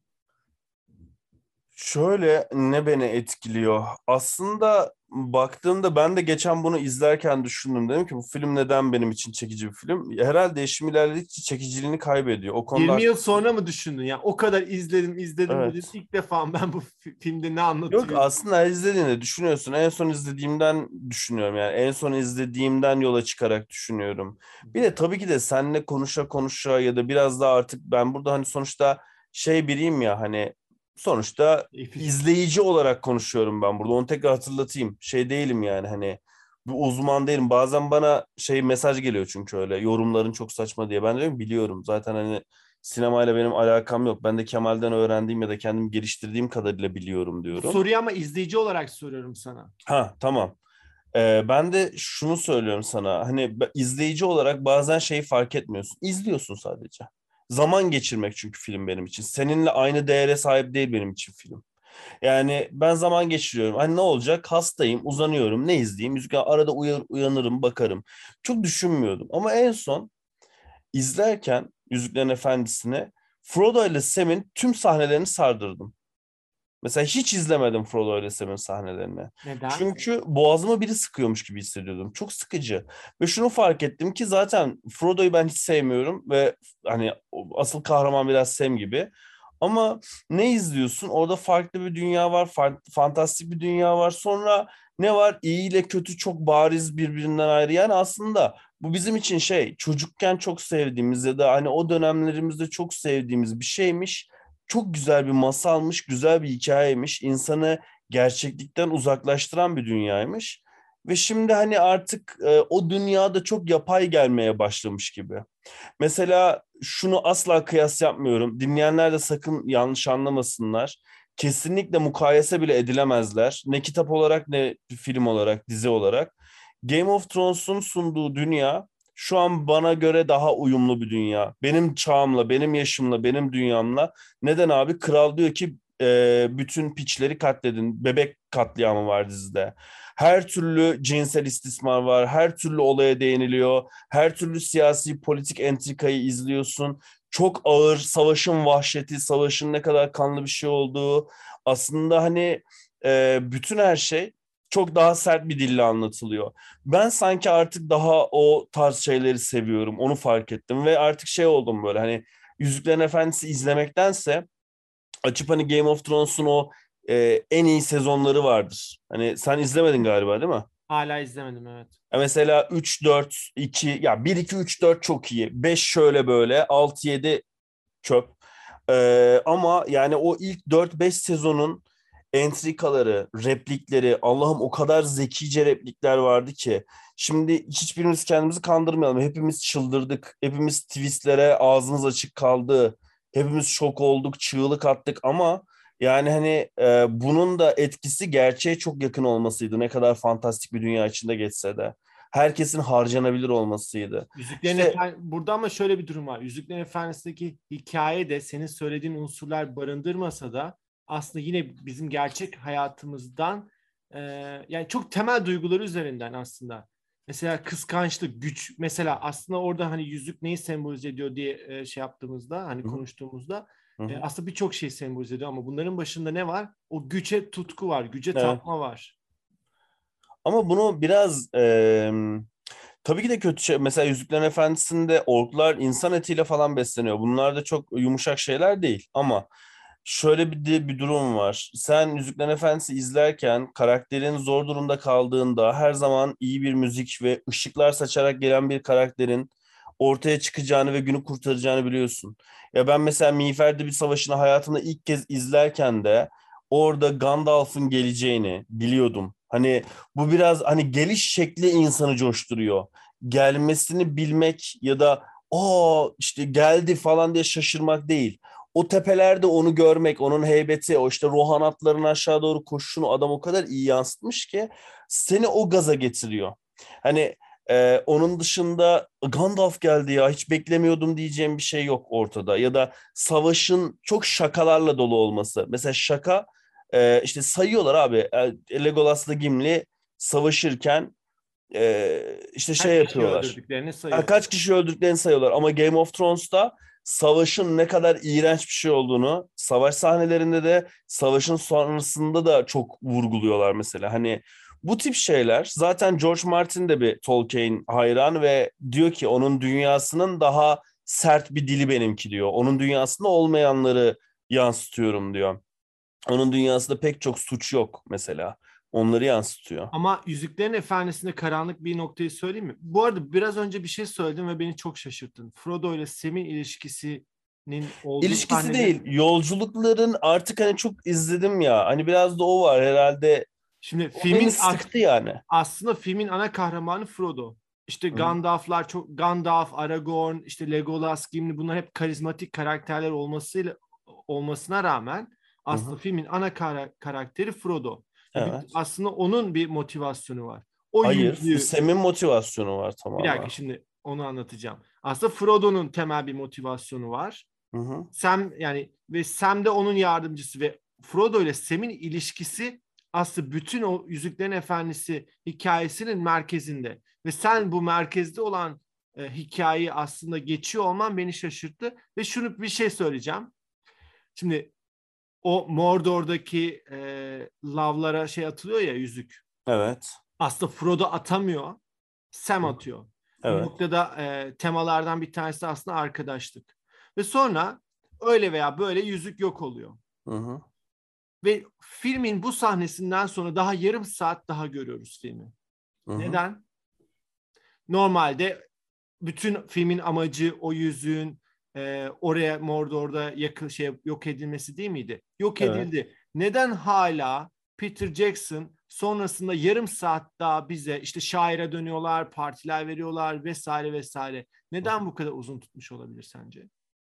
Şöyle ne beni etkiliyor? Aslında baktığımda ben de geçen bunu izlerken düşündüm. Dedim ki bu film neden benim için çekici bir film? Herhalde yaşım ilerledikçe çekiciliğini kaybediyor. O konuda yirmi yıl haklısın. sonra mı düşündün? Ya o kadar izledim, izledim dedin. Evet. İlk defa ben bu fi- filmde ne Yok anlatıyor? aslında her izlediğinde düşünüyorsun. En son izlediğimden düşünüyorum yani. En son izlediğimden yola çıkarak düşünüyorum. Bir de tabii ki de seninle konuşa konuşa ya da biraz daha artık ben burada hani sonuçta şey biriyim ya hani sonuçta izleyici olarak konuşuyorum ben burada. Onu tekrar hatırlatayım. Şey değilim yani hani bir uzman değilim. Bazen bana şey mesaj geliyor çünkü öyle yorumların çok saçma diye. Ben diyorum biliyorum. Zaten hani sinemayla benim alakam yok. Ben de Kemal'den öğrendiğim ya da kendim geliştirdiğim kadarıyla biliyorum Bu diyorum. soruyu ama izleyici olarak soruyorum sana. Ha tamam. Ee, ben de şunu söylüyorum sana. Hani be- izleyici olarak bazen şeyi fark etmiyorsun. İzliyorsun sadece. Zaman geçirmek çünkü film benim için. Seninle aynı değere sahip değil benim için film. Yani ben zaman geçiriyorum. Hani ne olacak? Hastayım, uzanıyorum. Ne izleyeyim? Müzik arada uyan- uyanırım, bakarım. Çok düşünmüyordum. Ama en son izlerken Yüzüklerin Efendisi'ni Frodo ile Sam'in tüm sahnelerini sardırdım. Mesela hiç izlemedim Frodo ile Sam'in sahnelerini. Neden? Çünkü boğazıma biri sıkıyormuş gibi hissediyordum. Çok sıkıcı. Ve şunu fark ettim ki zaten Frodo'yu ben hiç sevmiyorum ve hani asıl kahraman biraz Sam gibi. Ama ne izliyorsun? Orada farklı bir dünya var, farklı, fantastik bir dünya var. Sonra ne var? İyi ile kötü çok bariz birbirinden ayrı. Yani aslında bu bizim için şey, çocukken çok sevdiğimiz ya da hani o dönemlerimizde çok sevdiğimiz bir şeymiş. Çok güzel bir masalmış, güzel bir hikayeymiş. İnsanı gerçeklikten uzaklaştıran bir dünyaymış. Ve şimdi hani artık e, o dünyada çok yapay gelmeye başlamış gibi. Mesela şunu asla kıyas yapmıyorum. Dinleyenler de sakın yanlış anlamasınlar. Kesinlikle mukayese bile edilemezler. Ne kitap olarak ne film olarak, dizi olarak. Game of Thrones'un sunduğu dünya şu an bana göre daha uyumlu bir dünya. Benim çağımla, benim yaşımla, benim dünyamla. Neden abi? Kral diyor ki e, bütün piçleri katledin. Bebek katliamı var dizide. Her türlü cinsel istismar var. Her türlü olaya değiniliyor. Her türlü siyasi politik entrikayı izliyorsun. Çok ağır savaşın vahşeti, savaşın ne kadar kanlı bir şey olduğu. Aslında hani e, bütün her şey çok daha sert bir dille anlatılıyor. Ben sanki artık daha o tarz şeyleri seviyorum. Onu fark ettim ve artık şey oldum böyle hani Yüzüklerin Efendisi izlemektense açıp hani Game of Thrones'un o e, en iyi sezonları vardır. Hani sen izlemedin galiba değil mi? Hala izlemedim, evet. Ya mesela üç dört iki ya bir iki üç dört çok iyi. Beş şöyle böyle altı yedi çöp. Ee, ama yani o ilk dört beş sezonun entrikaları, replikleri, Allah'ım o kadar zekice replikler vardı ki. Şimdi hiçbirimiz kendimizi kandırmayalım. Hepimiz çıldırdık. Hepimiz twistlere ağzımız açık kaldı. Hepimiz şok olduk, çığlık attık ama yani hani e, bunun da etkisi gerçeğe çok yakın olmasıydı. Ne kadar fantastik bir dünya içinde geçse de. Herkesin harcanabilir olmasıydı. Yüzüklerin İşte Efendisi burada ama şöyle bir durum var. Yüzüklerin Efendisi'ndeki hikaye de senin söylediğin unsurlar barındırmasa da aslında yine bizim gerçek hayatımızdan e, yani çok temel duyguları üzerinden aslında. Mesela kıskançlık, güç. Mesela aslında orada hani yüzük neyi sembolize ediyor diye e, şey yaptığımızda, hani hı hı, konuştuğumuzda hı e, hı. aslında birçok şey sembolize ediyor ama bunların başında ne var? O güce tutku var, güce Evet. tapma var. Ama bunu biraz e, tabii ki de kötü şey. Mesela Yüzüklerin Efendisi'nde orklar insan etiyle falan besleniyor. Bunlar da çok yumuşak şeyler değil. Ama şöyle bir de bir durum var. Sen Yüzüklerin Efendisi izlerken karakterin zor durumda kaldığında her zaman iyi bir müzik ve ışıklar saçarak gelen bir karakterin ortaya çıkacağını ve günü kurtaracağını biliyorsun. Ya ben mesela Miğfer'de bir savaşını hayatımda ilk kez izlerken de orada Gandalf'ın geleceğini biliyordum. Hani bu biraz hani geliş şekli insanı coşturuyor. Gelmesini bilmek ya da o işte geldi falan diye şaşırmak değil. O tepelerde onu görmek, onun heybeti, o işte Rohan atların aşağı doğru koşuşunu adam o kadar iyi yansıtmış ki seni o gaza getiriyor. Hani e, onun dışında Gandalf geldi ya hiç beklemiyordum diyeceğim bir şey yok ortada. Ya da savaşın çok şakalarla dolu olması. Mesela şaka e, işte sayıyorlar abi. E, Legolas'la Gimli savaşırken e, işte şey Kaç kişi yapıyorlar. öldürdüklerini Ha, sayıyor. kaç kişi öldüklerini sayıyorlar ama Game of Thrones'ta savaşın ne kadar iğrenç bir şey olduğunu, savaş sahnelerinde de savaşın sonrasında da çok vurguluyorlar mesela. Hani bu tip şeyler zaten George Martin de bir Tolkien hayranı ve diyor ki onun dünyasının daha sert bir dili benimki diyor. Onun dünyasında olmayanları yansıtıyorum diyor. Onun dünyasında pek çok suç yok mesela. Onları yansıtıyor. Ama Yüzüklerin Efendisi'nde karanlık bir noktayı söyleyeyim mi? Bu arada biraz önce bir şey söyledim ve beni çok şaşırttın. Frodo ile Sam'in ilişkisinin olduğu İlişkisi sahnede, değil, yolculukların artık hani çok izledim ya. Hani biraz da o var herhalde. şimdi O beni filmin as- sıktı yani. aslında filmin ana kahramanı Frodo. İşte Hı hı, Gandalf'lar çok Gandalf, Aragorn, işte Legolas, Gimli bunlar hep karizmatik karakterler olmasıyla olmasına rağmen hı aslında hı. filmin ana kara- karakteri Frodo. Ve bir- Evet. aslında onun bir motivasyonu var. O Hayır, yüzüğü. Sam'in motivasyonu var Bir tamamen. dakika, şimdi onu anlatacağım. Aslında Frodo'nun temel bir motivasyonu var. Hı hı, Sam yani ve Sam de onun yardımcısı ve Frodo ile Sam'in ilişkisi aslında bütün o Yüzüklerin Efendisi hikayesinin merkezinde. Ve sen bu merkezde olan e, hikayeyi aslında geçiyor olman beni şaşırttı. Ve şunu bir şey söyleyeceğim. Şimdi o Mordor'daki e, lavlara şey atılıyor ya, yüzük. evet. Aslında Frodo atamıyor. Sam Hı hı, atıyor. Bu evet. noktada e, temalardan bir tanesi aslında arkadaşlık. Ve sonra öyle veya böyle yüzük yok oluyor. Hı hı, Ve filmin bu sahnesinden sonra daha yarım saat daha görüyoruz filmi. hı hı. Neden? Normalde bütün filmin amacı o yüzüğün e, oraya Mordor'da yakın şey yok edilmesi değil miydi? Yok Evet. edildi. Neden hala Peter Jackson Sonrasında yarım saat daha bize işte şaire dönüyorlar, partiler veriyorlar vesaire vesaire. Neden bu kadar uzun tutmuş olabilir sence?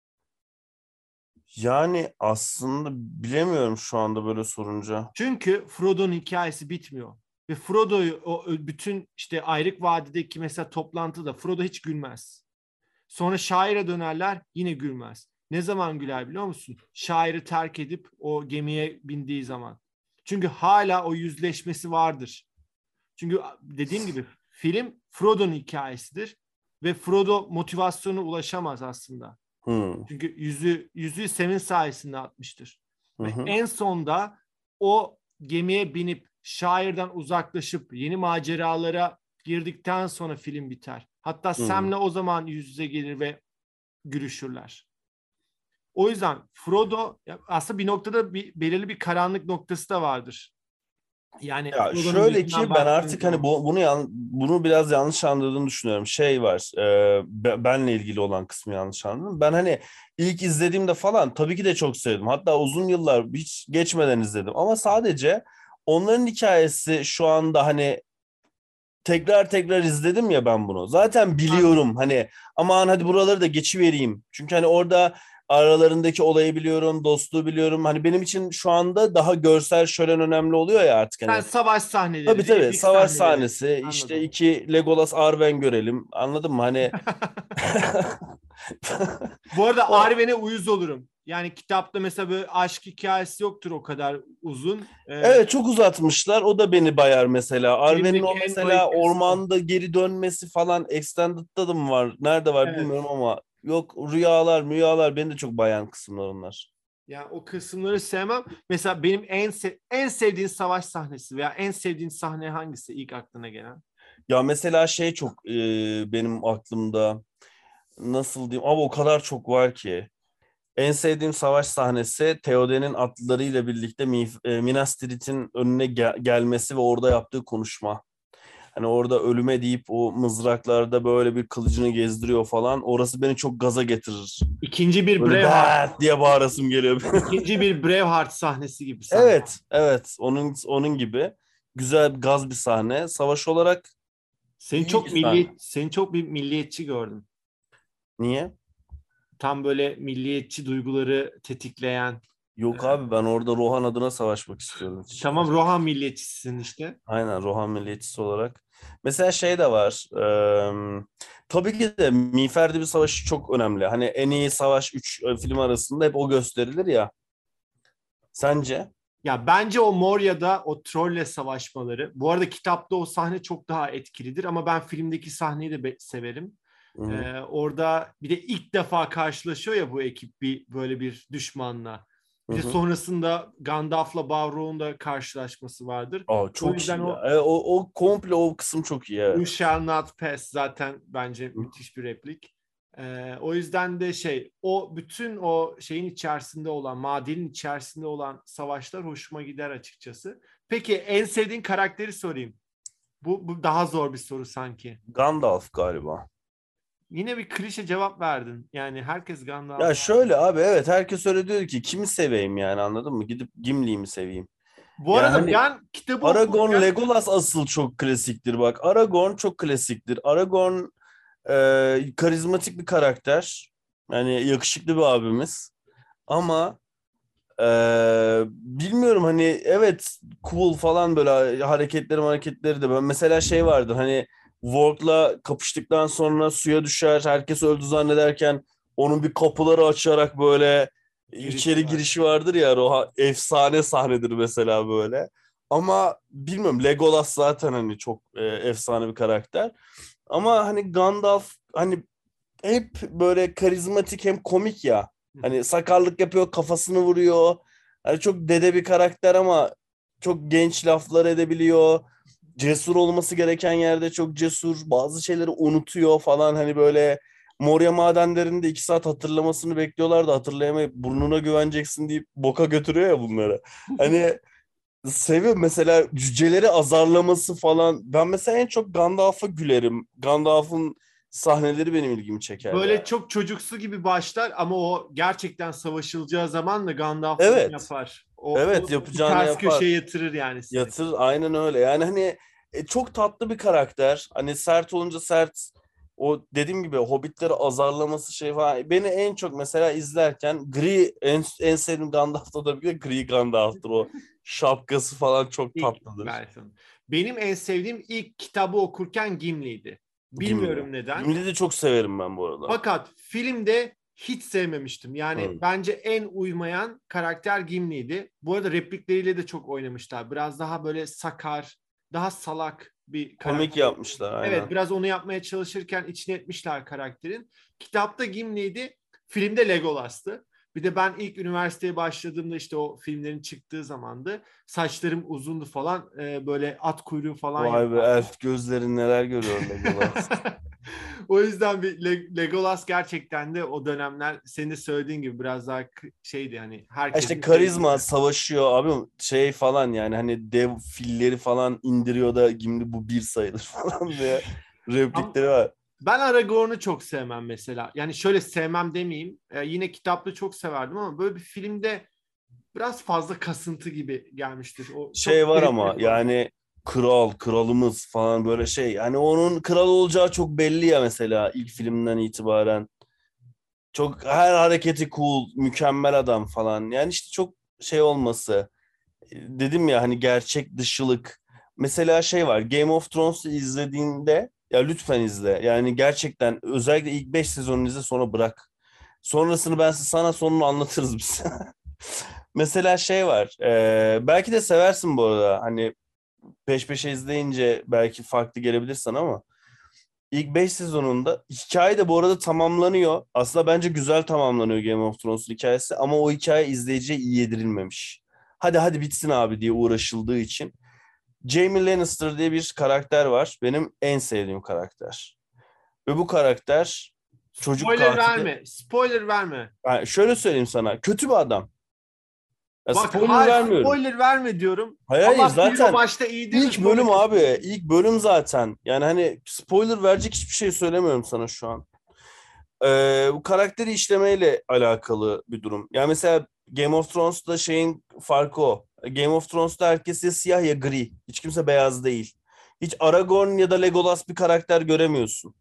Yani aslında bilemiyorum şu anda böyle sorunca. Çünkü Frodo'nun hikayesi bitmiyor. Ve Frodo'yu o bütün işte Ayrık Vadi'deki mesela toplantıda Frodo hiç gülmez. Sonra şaire dönerler, yine gülmez. Ne zaman güler biliyor musun? Şairi terk edip o gemiye bindiği zaman. Çünkü hala o yüzleşmesi vardır. Çünkü dediğim gibi film Frodo'nun hikayesidir ve Frodo motivasyona ulaşamaz aslında. Hı Çünkü yüzü yüzüğü Sam'in sayesinde atmıştır. hı. Ve Hı. en sonda o gemiye binip şairden uzaklaşıp yeni maceralara girdikten sonra film biter. Hatta Hı. Sam'le o zaman yüz yüze gelir ve gülüşürler. O yüzden Frodo aslında bir noktada bir, belirli bir karanlık noktası da vardır. Yani Ya Frodo'nun şöyle gözünden ki ben baktığın artık hani zaman. bu, bunu yan, bunu biraz yanlış anladığını düşünüyorum. Şey var, e, be- benle ilgili olan kısmı yanlış anladım. Ben hani ilk izlediğimde falan tabii ki de çok sevdim. Hatta uzun yıllar hiç geçmeden izledim. Ama sadece onların hikayesi şu anda hani tekrar tekrar izledim ya ben bunu. Zaten Anladım. biliyorum hani aman hadi buraları da geçivereyim. Çünkü hani orada aralarındaki olayı biliyorum, dostluğu biliyorum. Hani benim için şu anda daha görsel şölen önemli oluyor ya artık Sen hani. savaş Tabii sahneleri, tabii. epik Savaş sahneleri. sahnesi, işte Anladım. iki Legolas Arwen görelim. Anladın mı? Hani Bu arada o Arwen'e uyuz olurum. Yani kitapta mesela böyle aşk hikayesi yoktur o kadar uzun. Ee, evet çok uzatmışlar. O da beni bayar mesela. Arwen'in filmdeki o en mesela bayık kısmı o. ormanda geri dönmesi falan Extended'da da mı var? Nerede var bilmiyorum Evet. ama yok rüyalar, rüyalar beni de çok bayan kısımlar onlar. Yani o kısımları sevmem. Mesela benim en se- en sevdiğin savaş sahnesi veya en sevdiğin sahne hangisi ilk aklına gelen? Ya mesela şey çok e, benim aklımda nasıl diyeyim ama o kadar çok var ki. En sevdiğim savaş sahnesi Theoden'in atlılarıyla birlikte Mif- e, Minas Tirith'in önüne gel- gelmesi ve orada yaptığı konuşma. Hani orada ölüme deyip o mızraklarda böyle bir kılıcını gezdiriyor falan. Orası beni çok gaza getirir. İkinci bir Böyle Braveheart. "Bah!" diye bağırasım geliyor. İkinci bir Braveheart sahnesi gibi sanki. Evet, evet. Onun onun gibi güzel gaz bir sahne. Savaş olarak Seni iyi çok bir sahne. milliyet, seni çok bir milliyetçi gördüm. Niye? Tam böyle milliyetçi duyguları tetikleyen. e, Yok abi ben orada Rohan adına savaşmak istiyorum. tamam, Rohan milliyetçisisin işte. Aynen Rohan milliyetçisi olarak. Mesela şey de var. eee, tabii ki de Miğfer bir Savaşı çok önemli. Hani en iyi savaş üç film arasında hep o gösterilir ya. Sence? Ya bence o Moria'da o trolle savaşmaları. Bu arada kitapta o sahne çok daha etkilidir ama ben filmdeki sahneyi de be- severim. Hı-hı. Ee, orada bir de ilk defa karşılaşıyor ya bu ekip bir böyle bir düşmanla. Bir de Hı-hı. sonrasında Gandalf'la Balrog'un da karşılaşması vardır. Aa, O çok yüzden iyi ya. o E, o, o komple o kısım çok iyi "You evet. shall not pass" zaten bence Hı. müthiş bir replik. Ee, o yüzden de şey o bütün o şeyin içerisinde olan madenin içerisinde olan savaşlar hoşuma gider açıkçası. Peki en sevdiğin karakteri sorayım. Bu, bu daha zor bir soru sanki. Gandalf galiba. Yine bir klişe cevap verdin. Yani herkes Gandalf. Ya şöyle abi evet herkes öyle diyor ki kimi seveyim yani anladın mı? Gidip Gimli'yi mi seveyim? Bu Yani arada hani ben kitabı Aragorn, okurken Legolas asıl çok klasiktir bak. Aragorn çok klasiktir. Aragorn e, karizmatik bir karakter. Yani yakışıklı bir abimiz. Ama e, bilmiyorum hani evet cool falan böyle hareketleri hareketleri de. Ben mesela şey vardır hani Vorg'la kapıştıktan sonra suya düşer. Herkes öldü zannederken onun bir kapıları açarak böyle girişi içeri var. girişi vardır ya o ha- efsane sahnedir mesela böyle. Ama bilmiyorum Legolas zaten hani çok e, efsane bir karakter. Ama hani Gandalf hani hep böyle karizmatik hem komik ya. Hani sakarlık yapıyor, kafasını vuruyor. Hani çok dede bir karakter ama çok genç laflar edebiliyor. Cesur olması gereken yerde çok cesur. Bazı şeyleri unutuyor falan. Hani böyle Moria madenlerinde iki saat hatırlamasını bekliyorlar da hatırlayamayıp burnuna güveneceksin deyip boka götürüyor ya bunları. Hani seviyorum mesela cüceleri azarlaması falan. Ben mesela en çok Gandalf'a gülerim. Gandalf'ın sahneleri benim ilgimi çeker Böyle yani. çok çocuksu gibi başlar ama o gerçekten savaşılacağı zaman da Gandalf onu Evet. yapar. O, Evet, o bir yapacağını ters yapar. köşeye yatırır yani seni. Yatır, aynen öyle. Yani hani e, çok tatlı bir karakter. Hani sert olunca sert. O dediğim gibi Hobbitleri azarlaması şey falan. Beni en çok mesela izlerken gri en, en sevdiğim Gandalf'ta da bir gri Gandalf'tır. O şapkası falan çok İlk tatlıdır. versiyon. Benim en sevdiğim ilk kitabı okurken Gimli'ydi. Gimli. Bilmiyorum neden. Gimli'yi de çok severim ben bu arada. Fakat filmde hiç sevmemiştim. Yani Hı. bence en uymayan karakter Gimli'ydi. Bu arada replikleriyle de çok oynamışlar. Biraz daha böyle sakar, daha salak bir Komik karakter. yapmışlar Evet, aynen. biraz onu yapmaya çalışırken içine etmişler karakterin. Kitapta Gimli'ydi, filmde Legolas'tı. Bir de ben ilk üniversiteye başladığımda işte o filmlerin çıktığı zamandı. Saçlarım uzundu falan. E, böyle at kuyruğu falan Vay be, yapardım. elf gözlerin neler görüyor Legolas. O yüzden bir Le- Legolas gerçekten de o dönemler senin de söylediğin gibi biraz daha k- şeydi hani Ha İşte herkesin sevdiği karizma, karakter. savaşıyor abi, şey falan, yani hani dev filleri falan indiriyor da Gimli bu bir sayılır falan diye Ama replikleri var. ben Aragorn'u çok sevmem mesela. Yani şöyle sevmem demeyeyim. E, yine kitapta çok severdim ama böyle bir filmde biraz fazla kasıntı gibi gelmiştir. O Şey çok var garip ama bir rol. yani kral, kralımız falan böyle şey. Yani onun kral olacağı çok belli ya, mesela ilk filmden itibaren. Çok her hareketi cool, mükemmel adam falan. Yani işte çok şey olması. Dedim ya hani gerçek dışılık. Mesela şey var, Game of Thrones'u izlediğinde ya lütfen izle. Yani gerçekten özellikle ilk beş sezonunu izle, sonra bırak. Sonrasını ben sana sonunu anlatırız biz. Mesela şey var. E, belki de seversin bu arada. Hani peş peşe izleyince belki farklı gelebilir sana ama ilk beş sezonunda hikaye de bu arada tamamlanıyor. Aslında bence güzel tamamlanıyor Game of Thrones'un hikayesi ama o hikaye izleyiciye iyi yedirilmemiş. Hadi hadi bitsin abi diye uğraşıldığı için. Jaime Lannister diye bir karakter var. Benim en sevdiğim karakter. Ve bu karakter çocuk Spoiler katili. verme. Spoiler verme. Yani şöyle söyleyeyim sana. Kötü bir adam. Ya Bak spoiler hayır vermiyorum. spoiler verme diyorum. Hayır hayır, Allah biliyor zaten başta iyi değil mi ilk sonra bölüm abi. kötü. İlk bölüm zaten. Yani hani spoiler verecek hiçbir şey söylemiyorum sana şu an. Ee, bu karakteri işlemeyle alakalı bir durum. Yani mesela Game of Thrones'ta şeyin farkı o. Game of Thrones'ta herkes ya siyah ya gri. Hiç kimse beyaz değil. Hiç Aragorn ya da Legolas bir karakter göremiyorsun.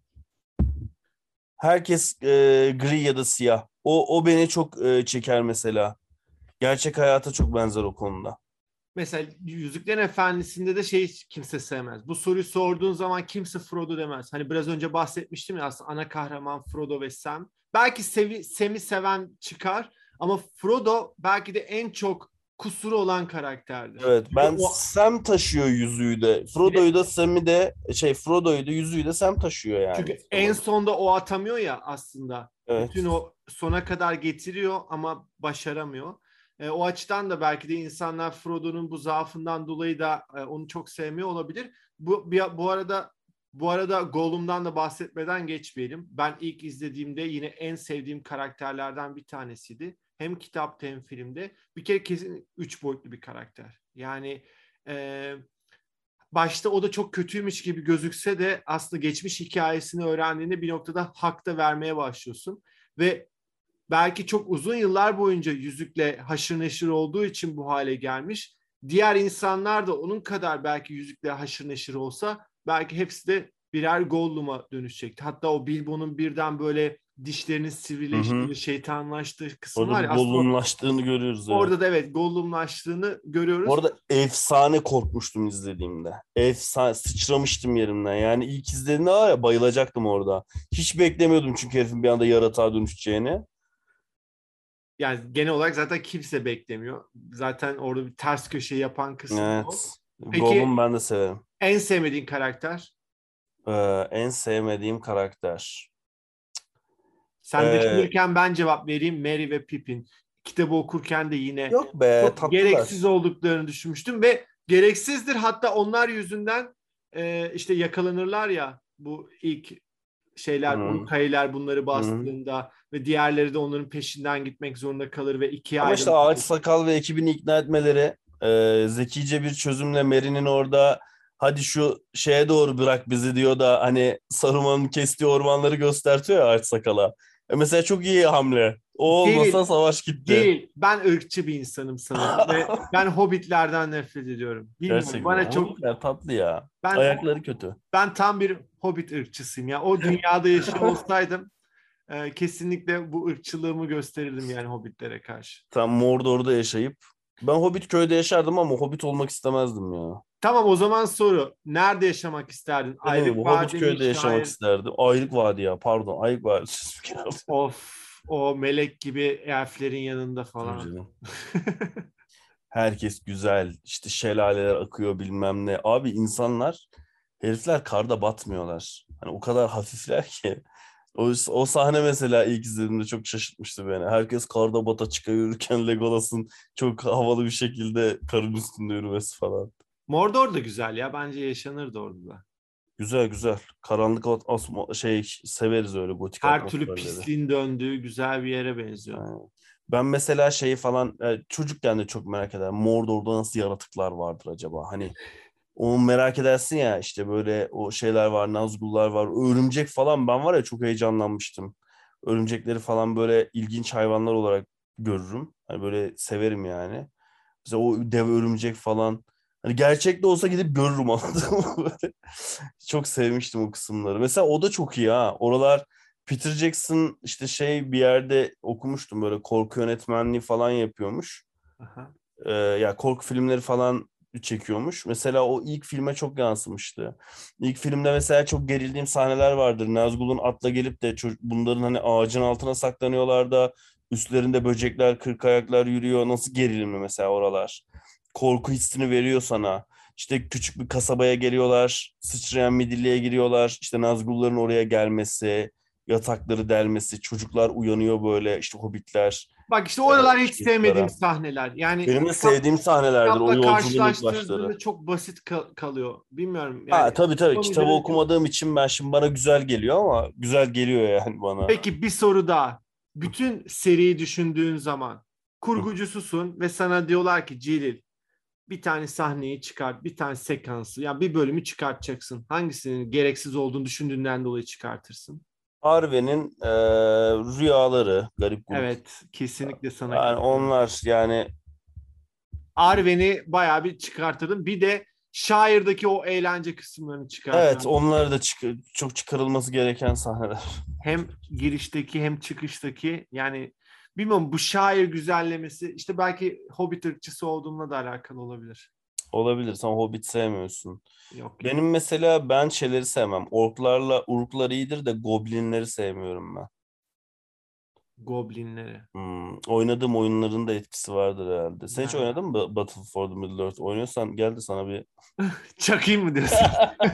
Herkes e, gri ya da siyah. O, o beni çok e, çeker mesela. Gerçek hayata çok benzer o konuda. Mesela Yüzüklerin Efendisi'nde de şey kimse sevmez. Bu soruyu sorduğun zaman kimse Frodo demez. Hani biraz önce bahsetmiştim ya aslında ana kahraman Frodo ve Sam. Belki Sevi, Sam'i seven çıkar ama Frodo belki de en çok kusuru olan karakterdir. Evet, Çünkü ben o Sam taşıyor yüzüğü de. bir de Frodo'yu da Sam'i de şey Frodo'yu da yüzüğü de Sam taşıyor yani çünkü en kitabın. sonda o atamıyor ya aslında. Bütün Evet. o sona kadar getiriyor ama başaramıyor. E, o açıdan da belki de insanlar Frodo'nun bu zaafından dolayı da e, onu çok sevmiyor olabilir. Bu bir, bu arada bu arada Gollum'dan da bahsetmeden geçmeyelim. Ben ilk izlediğimde yine en sevdiğim karakterlerden bir tanesiydi. Hem kitapta hem filmde. Bir kere kesin üç boyutlu bir karakter. Yani e, başta o da çok kötüymüş gibi gözükse de aslında geçmiş hikayesini öğrendiğinde bir noktada hak da vermeye başlıyorsun. Ve belki çok uzun yıllar boyunca yüzükle haşır neşir olduğu için bu hale gelmiş. Diğer insanlar da onun kadar belki yüzükle haşır neşir olsa belki hepsi de birer Gollum'a dönüşecekti. Hatta o Bilbo'nun birden böyle dişlerinin Hı hı. sivrileştiği, şeytanlaştığı kısım Orada var bir ya aslında gollumlaştığını görüyoruz, evet. orada da evet Gollumlaştığını Bu görüyoruz. arada efsane korkmuştum izlediğimde. Efsane sıçramıştım yerimden. Yani ilk izlediğimde var ya, bayılacaktım orada. Hiç beklemiyordum çünkü herifin bir anda yaratığa dönüşeceğini. Yani genel olarak zaten kimse beklemiyor. Zaten orada bir ters köşe yapan kısım da o. Evet. Peki Gollum ben de severim. en sevmediğin karakter? Ee, en sevmediğim karakter. Sen Ee, düşünürken ben cevap vereyim. Merry ve Pippin. Kitabı okurken de yine yok be, çok gereksiz tatlılar. olduklarını düşünmüştüm ve gereksizdir. Hatta onlar yüzünden e, işte yakalanırlar ya bu ilk şeyler, Hı, Uruk-hai'ler bunları hı. bastığında ve diğerleri de onların peşinden gitmek zorunda kalır ve ikiye Ama işte ayrılır. Ağaç Sakal ve ekibini ikna etmeleri, e, zekice bir çözümle Merry'nin orada hadi şu şeye doğru bırak bizi diyor da hani Saruman'ın kestiği ormanları göstertiyor ya Ağaç Sakal'a. E mesela çok iyi hamle. O olmasa Değil, savaş gitti. değil. Ben ırkçı bir insanım sanırım ve ben hobbitlerden nefret ediyorum. Bilmiyorum. Gerçekten. Bana çok Hobbitler tatlı ya. ben Ayakları kötü. ben tam bir hobbit ırkçısıyım ya. O dünyada yaşıyor olsaydım e, kesinlikle bu ırkçılığımı gösterirdim yani hobbitlere karşı. Tam Mordor'da yaşayıp. Ben Hobbit köyde yaşardım ama Hobbit olmak istemezdim ya. Tamam, o zaman soru. Nerede yaşamak isterdin? Dediğim gibi Ayrık Hobbit Vadi mi, köyde yaşamak şair? isterdim. Ayrık Vadi ya pardon. Ayrık Vadi. Of, o melek gibi elflerin yanında Tabii falan. canım. Herkes güzel. İşte şelaleler akıyor bilmem ne. Abi insanlar herifler karda batmıyorlar. Hani o kadar hafifler ki. O, o sahne mesela ilk izlediğimde çok şaşırtmıştı beni. Herkes karda bata çıka yürürken Legolas'ın çok havalı bir şekilde karın üstünde yürümesi falan. Mordor da güzel ya. Bence yaşanırdı orada da. Güzel güzel. Karanlık at- asma, şey severiz öyle gotik Her türlü atmosferleri. pisliğin döndüğü güzel bir yere benziyor. Aynen. Ben mesela şeyi falan e, çocukken de çok merak ederim. Mordor'da nasıl yaratıklar vardır acaba? Hani onu merak edersin ya işte böyle o şeyler var, Nazgullar var, örümcek falan. Ben var ya çok heyecanlanmıştım. Örümcekleri falan böyle ilginç hayvanlar olarak görürüm. Hani böyle severim yani. Mesela o dev örümcek falan. Hani gerçekte olsa gidip görürüm anladın mı? Böyle. Çok sevmiştim o kısımları. Mesela o da çok iyi ha. Oralar Peter Jackson işte şey bir yerde okumuştum böyle korku yönetmenliği falan yapıyormuş. Aha. Ee, ya korku filmleri falan çekiyormuş. Mesela o ilk filme çok yansımıştı. İlk filmde mesela çok gerildiğim sahneler vardır. Nazgul'un atla gelip de ço- bunların hani ağacın altına saklanıyorlar da üstlerinde böcekler, kırkayaklar yürüyor. Nasıl gerilimli mesela oralar. Korku hissini veriyor sana. İşte küçük bir kasabaya geliyorlar. Sıçrayan midilliye giriyorlar. İşte Nazgulların oraya gelmesi, yatakları delmesi, çocuklar uyanıyor böyle işte hobbitler Bak işte e, oralar hiç sevmediğim çocuklara. sahneler. Yani Benim de kitap, sevdiğim sahnelerdir o kitapla yolculuğun ilk başları. karşılaştırdığında çok basit kal- kalıyor. Bilmiyorum yani. Ha tabii tabii Son kitabı izlediğim çok... okumadığım için ben şimdi bana güzel geliyor ama güzel geliyor yani bana. Peki bir soru daha. Bütün seriyi düşündüğün zaman Hı. kurgucususun ve sana diyorlar ki Celil, bir tane sahneyi çıkart, bir tane sekansı, yani bir bölümü çıkartacaksın. Hangisinin gereksiz olduğunu düşündüğünden dolayı çıkartırsın? Harvey'nin e, rüyaları garip grup. Evet, kesinlikle sana Yani katılıyorum. onlar yani Arven'i bayağı bir çıkartırdım. Bir de şairdeki o eğlence kısımlarını evet çıkartırdım. onlar da çık çok çıkarılması gereken sahneler. Hem girişteki hem çıkıştaki, yani bilmiyorum, bu şair güzellemesi işte belki Hobbit ırkçısı olduğumla da alakalı olabilir. Olabilir sen Hobbit sevmiyorsun. Yok yok. Benim mesela ben şeyleri sevmem. Orklarla uruklar iyidir de goblinleri sevmiyorum ben. Goblinleri. Hmm, oynadığım oyunların da etkisi vardır herhalde. Sen hiç Yani oynadın mı Battle for the Middle-earth? Oynuyorsan gel de sana bir çakayım mı diyorsun?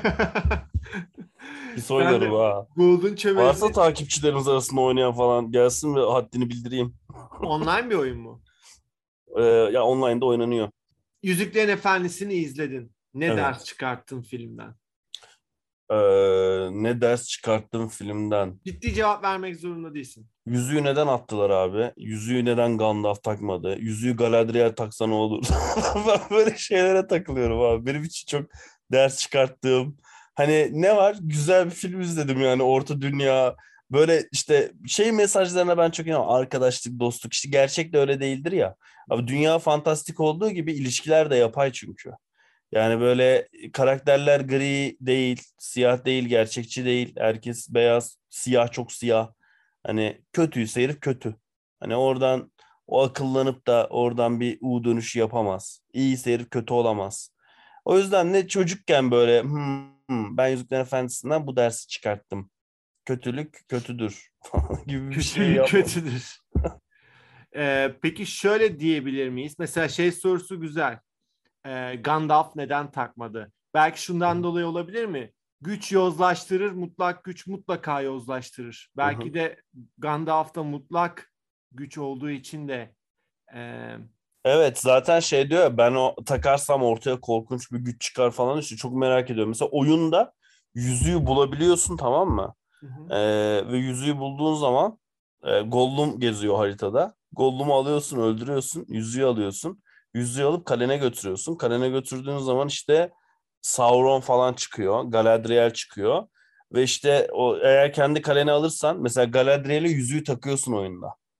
pis Ben oynarım de ha. Golden Varsa Çömez'i takipçilerimiz arasında oynayan falan gelsin ve haddini bildireyim. online bir oyun mu? Ee, ya online'da oynanıyor. Yüzüklerin Efendisi'ni izledin. Ne ders Evet. çıkarttın filmden? Ee, ne ders çıkarttım filmden? Ciddi cevap vermek zorunda değilsin. Yüzüğü neden attılar abi? Yüzüğü neden Gandalf takmadı? Yüzüğü Galadriel taksa ne olur? Ben böyle şeylere takılıyorum abi. Benim için çok ders çıkarttığım. Hani ne var? Güzel bir film izledim yani Orta Dünya. Böyle işte şey mesajlarına ben çok inanıyorum. Arkadaşlık, dostluk. İşte gerçek de öyle değildir ya. Abi dünya fantastik olduğu gibi ilişkiler de yapay çünkü. Yani böyle karakterler gri değil, siyah değil, gerçekçi değil. Herkes beyaz, siyah çok siyah. Hani kötüyse herif kötü. Hani oradan o akıllanıp da oradan bir U dönüşü yapamaz. İyiyse herif kötü olamaz. O yüzden de çocukken böyle "Hmm, hmm, ben Yüzüklerin Efendisi'nden bu dersi çıkarttım. Kötülük kötüdür gibi bir şey Kötülük yapmadım. kötüdür. Ee, peki şöyle diyebilir miyiz? Mesela şey sorusu güzel. Ee, Gandalf neden takmadı? Belki şundan dolayı olabilir mi? Güç yozlaştırır, mutlak güç mutlaka yozlaştırır. Hı hı. Belki de Gandalf'ta mutlak güç olduğu için de e, Evet zaten şey diyor ya ben o takarsam ortaya korkunç bir güç çıkar falan işte çok merak ediyorum. Mesela oyunda yüzüğü bulabiliyorsun tamam mı? hı hı. Ee, ve yüzüğü bulduğun zaman e, Gollum geziyor haritada. Gollum'u alıyorsun öldürüyorsun yüzüğü alıyorsun. Yüzüğü alıp kalene götürüyorsun. Kalene götürdüğün zaman işte Sauron falan çıkıyor. Galadriel çıkıyor. Ve işte o eğer kendi kalene alırsan mesela Galadriel'e yüzüğü takıyorsun oyunda.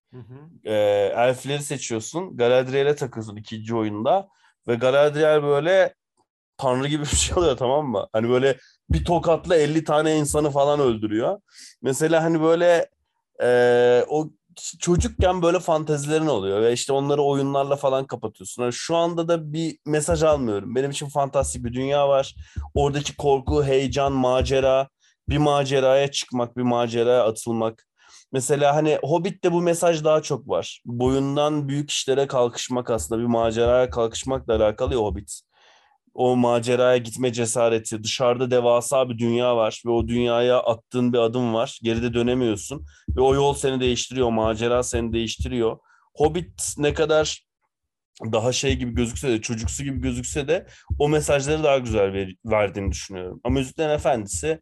Hı hı. Ee, elfleri seçiyorsun. Galadriel'e takıyorsun ikinci oyunda. Ve Galadriel böyle tanrı gibi bir şey oluyor, tamam mı? Hani böyle bir tokatla elli tane insanı falan öldürüyor. Mesela hani böyle e, o çocukken böyle fantezilerin oluyor ve işte onları oyunlarla falan kapatıyorsun. Hani şu anda da bir mesaj almıyorum. Benim için fantastik bir dünya var. Oradaki korku, heyecan, macera, bir maceraya çıkmak, bir maceraya atılmak. Mesela hani Hobbit'te bu mesaj daha çok var. Boyundan büyük işlere kalkışmak, aslında bir maceraya kalkışmakla alakalı ya Hobbit. O maceraya gitme cesareti, dışarıda devasa bir dünya var ve o dünyaya attığın bir adım var. Geride dönemiyorsun ve o yol seni değiştiriyor, o macera seni değiştiriyor. Hobbit ne kadar daha şey gibi gözükse de, çocuksu gibi gözükse de o mesajları daha güzel ver- verdiğini düşünüyorum. Ama Yüzüklerin Efendisi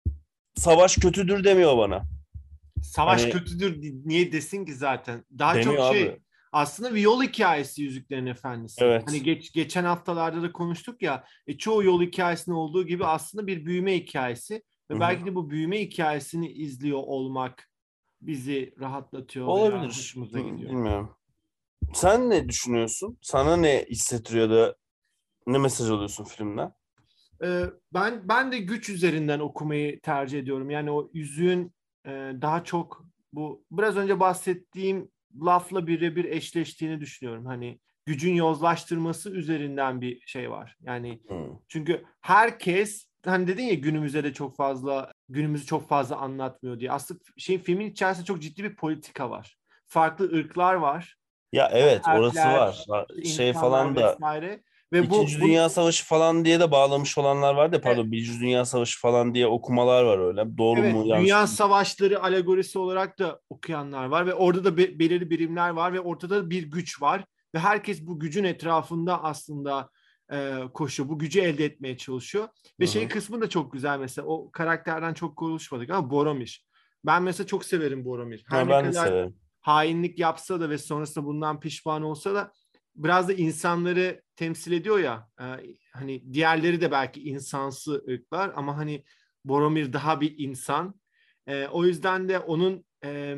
savaş kötüdür demiyor bana. Savaş Hani kötüdür niye desin ki zaten? Daha çok demiyor abi. şey, aslında bir yol hikayesi Yüzüklerin Efendisi. Hani Evet. geç, geçen haftalarda da konuştuk ya, e, çoğu yol hikayesinde olduğu gibi aslında bir büyüme hikayesi Hı ve hı. belki de bu büyüme hikayesini izliyor olmak bizi rahatlatıyor veya Olabilir. hoşumuza Hı, gidiyor. bilmiyorum. Sen ne düşünüyorsun? Sana ne hissettiriyor da ne mesaj alıyorsun filmden? Ee, ben ben de güç üzerinden okumayı tercih ediyorum. Yani o yüzüğün e, daha çok bu biraz önce bahsettiğim lafla birebir eşleştiğini düşünüyorum. Hani gücün yozlaştırması üzerinden bir şey var. Yani Hı. çünkü herkes, hani dedin ya, günümüzde de çok fazla günümüzü çok fazla anlatmıyor diye. Aslında şey, filmin içerisinde çok ciddi bir politika var. Farklı ırklar var. Ya evet, orası Elfler, var. Ha, işte şey insanlar falan da vesaire. Ve bu, İkinci bu Dünya Savaşı falan diye de bağlamış olanlar var ya, pardon, Birinci Dünya Savaşı falan diye okumalar var öyle. Doğru Evet, mu yanlış dünya mı? savaşları alegorisi olarak da okuyanlar var ve orada da be- belirli birimler var ve ortada bir güç var ve herkes bu gücün etrafında aslında e, koşuyor. Bu gücü elde etmeye çalışıyor Hı ve şey hı. kısmı da çok güzel mesela. O karakterden çok konuşmadık ama Boromir. Ben mesela çok severim Boromir. Her Ha, ne ben de kadar severim. hainlik yapsa da ve sonrasında bundan pişman olsa da biraz da insanları temsil ediyor ya. E, hani diğerleri de belki insansı ırklar ama hani Boromir daha bir insan. E, o yüzden de onun e,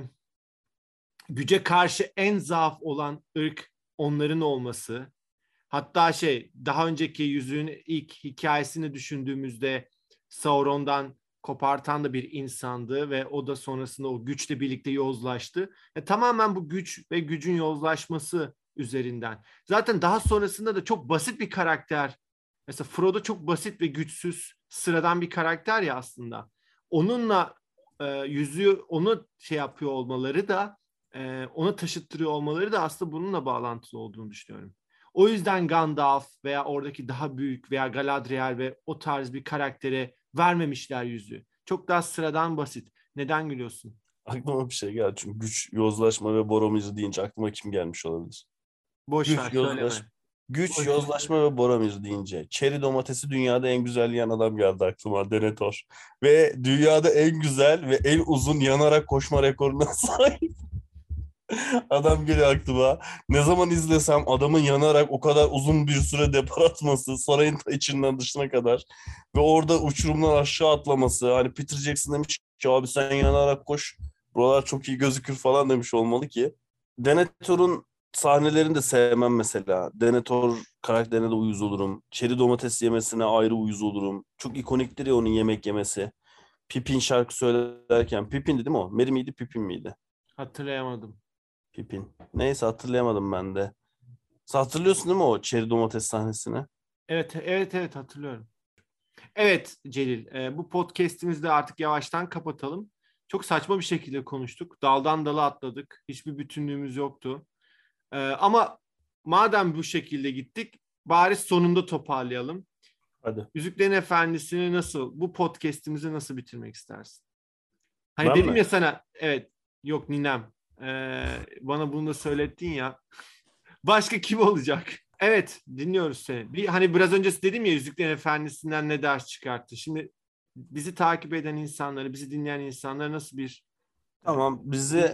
güce karşı en zaaf olan ırk onların olması. Hatta şey, daha önceki yüzüğün ilk hikayesini düşündüğümüzde Sauron'dan kopartan da bir insandı ve o da sonrasında o güçle birlikte yozlaştı. E, tamamen bu güç ve gücün yozlaşması üzerinden. Zaten daha sonrasında da çok basit bir karakter. Mesela Frodo çok basit ve güçsüz, sıradan bir karakter ya aslında. Onunla e, yüzüğü onu şey yapıyor olmaları da e, ona taşıttırıyor olmaları da aslında bununla bağlantılı olduğunu düşünüyorum. O yüzden Gandalf veya oradaki daha büyük veya Galadriel ve o tarz bir karaktere vermemişler yüzüğü. Çok daha sıradan, basit. Neden gülüyorsun? Aklıma bir şey geldi çünkü güç, yozlaşma ve Boromir deyince aklıma kim gelmiş olabilir? Boş ver, Güç, yozlaş, söyleme. güç, Boş ver. yozlaşma ve Boromir deyince çeri domatesi dünyada en güzel yiyen adam geldi aklıma, Denethor. Ve dünyada en güzel ve en uzun yanarak koşma rekoruna sahip. Adam geliyor aklıma. Ne zaman izlesem adamın yanarak o kadar uzun bir süre depar atması, sarayın ta içinden dışına kadar ve orada uçurumdan aşağı atlaması. Hani Peter Jackson demiş ki abi sen yanarak koş. Buralar çok iyi gözükür falan demiş olmalı ki. Denethor'un sahnelerini de sevmem mesela. Denethor karakterine de uyuz olurum. Çeri domates yemesine ayrı uyuz olurum. Çok ikoniktir ya onun yemek yemesi. Pippin şarkı söylerken. Pippin'di değil mi o? Merry miydi, Pippin miydi? Hatırlayamadım. Pippin. Neyse, hatırlayamadım ben de. Sen hatırlıyorsun değil mi o çeri domates sahnesini? Evet, evet, evet, hatırlıyorum. Evet Celil, e, bu podcast'imizi de artık yavaştan kapatalım. Çok saçma bir şekilde konuştuk. Daldan dala atladık. Hiçbir bütünlüğümüz yoktu. E, ama madem bu şekilde gittik, bari sonunda toparlayalım. Hadi. Yüzüklerin Efendisi'ni nasıl, bu podcast'imizi nasıl bitirmek istersin? Hani Ben dedim mi? ya sana, evet, yok ninem, Ee, bana bunu da söylettin ya. Başka kim olacak? Evet, dinliyoruz seni. Bir, hani biraz öncesi dedim ya, Yüzüklerin Efendisi'nden ne ders çıkarttı. Şimdi bizi takip eden insanları, bizi dinleyen insanlara nasıl bir e, Tamam. Bizi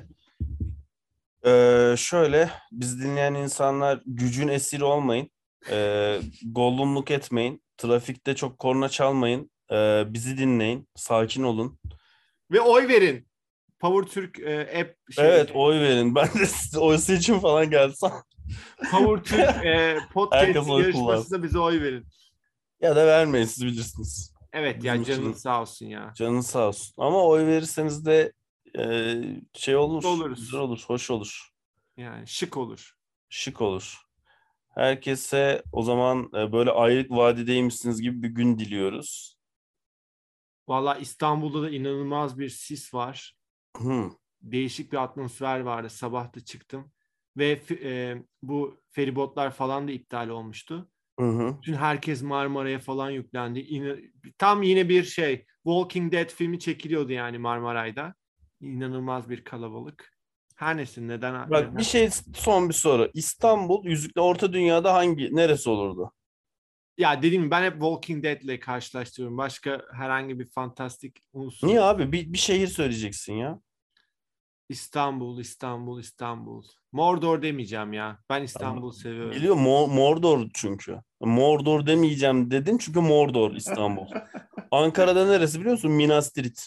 eee, şöyle, biz dinleyen insanlar gücün esiri olmayın. Eee gollumluk etmeyin. Trafikte çok korna çalmayın. Eee, bizi dinleyin. Sakin olun. ve oy verin. Power Türk e, app şey Evet, oy verin. Ben de size oy seçim falan gelsem Power Türk e, podcast herkes oy kullansın. yarışmasında bize oy verin. Ya da vermeyin, siz bilirsiniz. Evet Bizim ya, canın için sağ olsun ya. canınız sağ olsun. Ama oy verirseniz de e, şey Mutlu olur, güzel oluruz. olur, hoş olur, Yani şık olur. şık olur. Herkese o zaman e, böyle aylık vadideymişsiniz gibi bir gün diliyoruz. Valla İstanbul'da da inanılmaz bir sis var. Hı, Değişik bir atmosfer vardı. Sabah da çıktım. Ve e, bu feribotlar falan da iptal olmuştu. hı, hı. Bütün herkes Marmara'ya falan yüklendi. İna- tam yine bir şey. Walking Dead filmi çekiliyordu yani Marmaray'da. İnanılmaz bir kalabalık. Her neyse, neden Bak bir neden? şey, son bir soru. İstanbul Yüzükle Orta Dünya'da hangi neresi olurdu? Ya dediğim gibi ben hep Walking Dead'le karşılaştırıyorum. Başka herhangi bir fantastik unsur. Niye abi? Bir, bir şehir söyleyeceksin ya. İstanbul, İstanbul, İstanbul. Mordor demeyeceğim ya. Ben Ama İstanbul'u seviyorum. geliyor Mo- Mordor çünkü. Mordor demeyeceğim dedin çünkü Mordor İstanbul. Ankara'da neresi biliyor musun? Minas Tirith.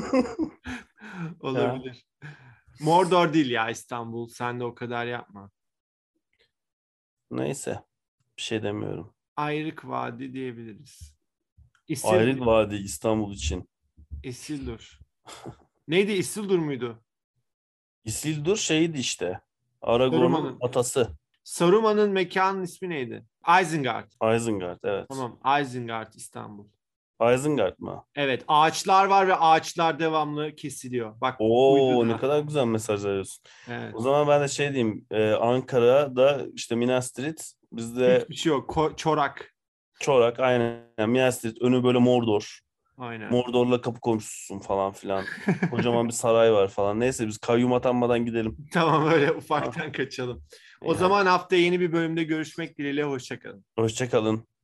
Ya. Olabilir. Mordor değil ya İstanbul. Sen de o kadar yapma. Neyse. Bir şey demiyorum. Ayrık Vadi diyebiliriz. Ayrık Isildur. Vadi İstanbul için. Isildur. Neydi? Isildur muydu? Isildur şeydi işte. Aragorn'un Saruman'ın. atası. Saruman'ın mekanın ismi neydi? Isengard. Isengard, evet. Tamam. Isengard İstanbul. Isengard mı? Evet. Ağaçlar var ve ağaçlar devamlı kesiliyor. Bak, Oo, ne uydurma. kadar güzel mesaj veriyorsun. O Evet. zaman ben de şey diyeyim. e, Ankara'da işte Minas Tirith. Bizde Hiçbir şey yok. Ko- çorak. Çorak, aynen. Minas Tirith. Önü böyle Mordor. Aynen. Mordor'la kapı komşususun falan filan. Kocaman bir saray var falan. Neyse biz kayyum atanmadan gidelim. Tamam, öyle Ha, ufaktan kaçalım. O iyi hadi. zaman haftaya yeni bir bölümde görüşmek dileğiyle. Hoşça kalın. Hoşça kalın.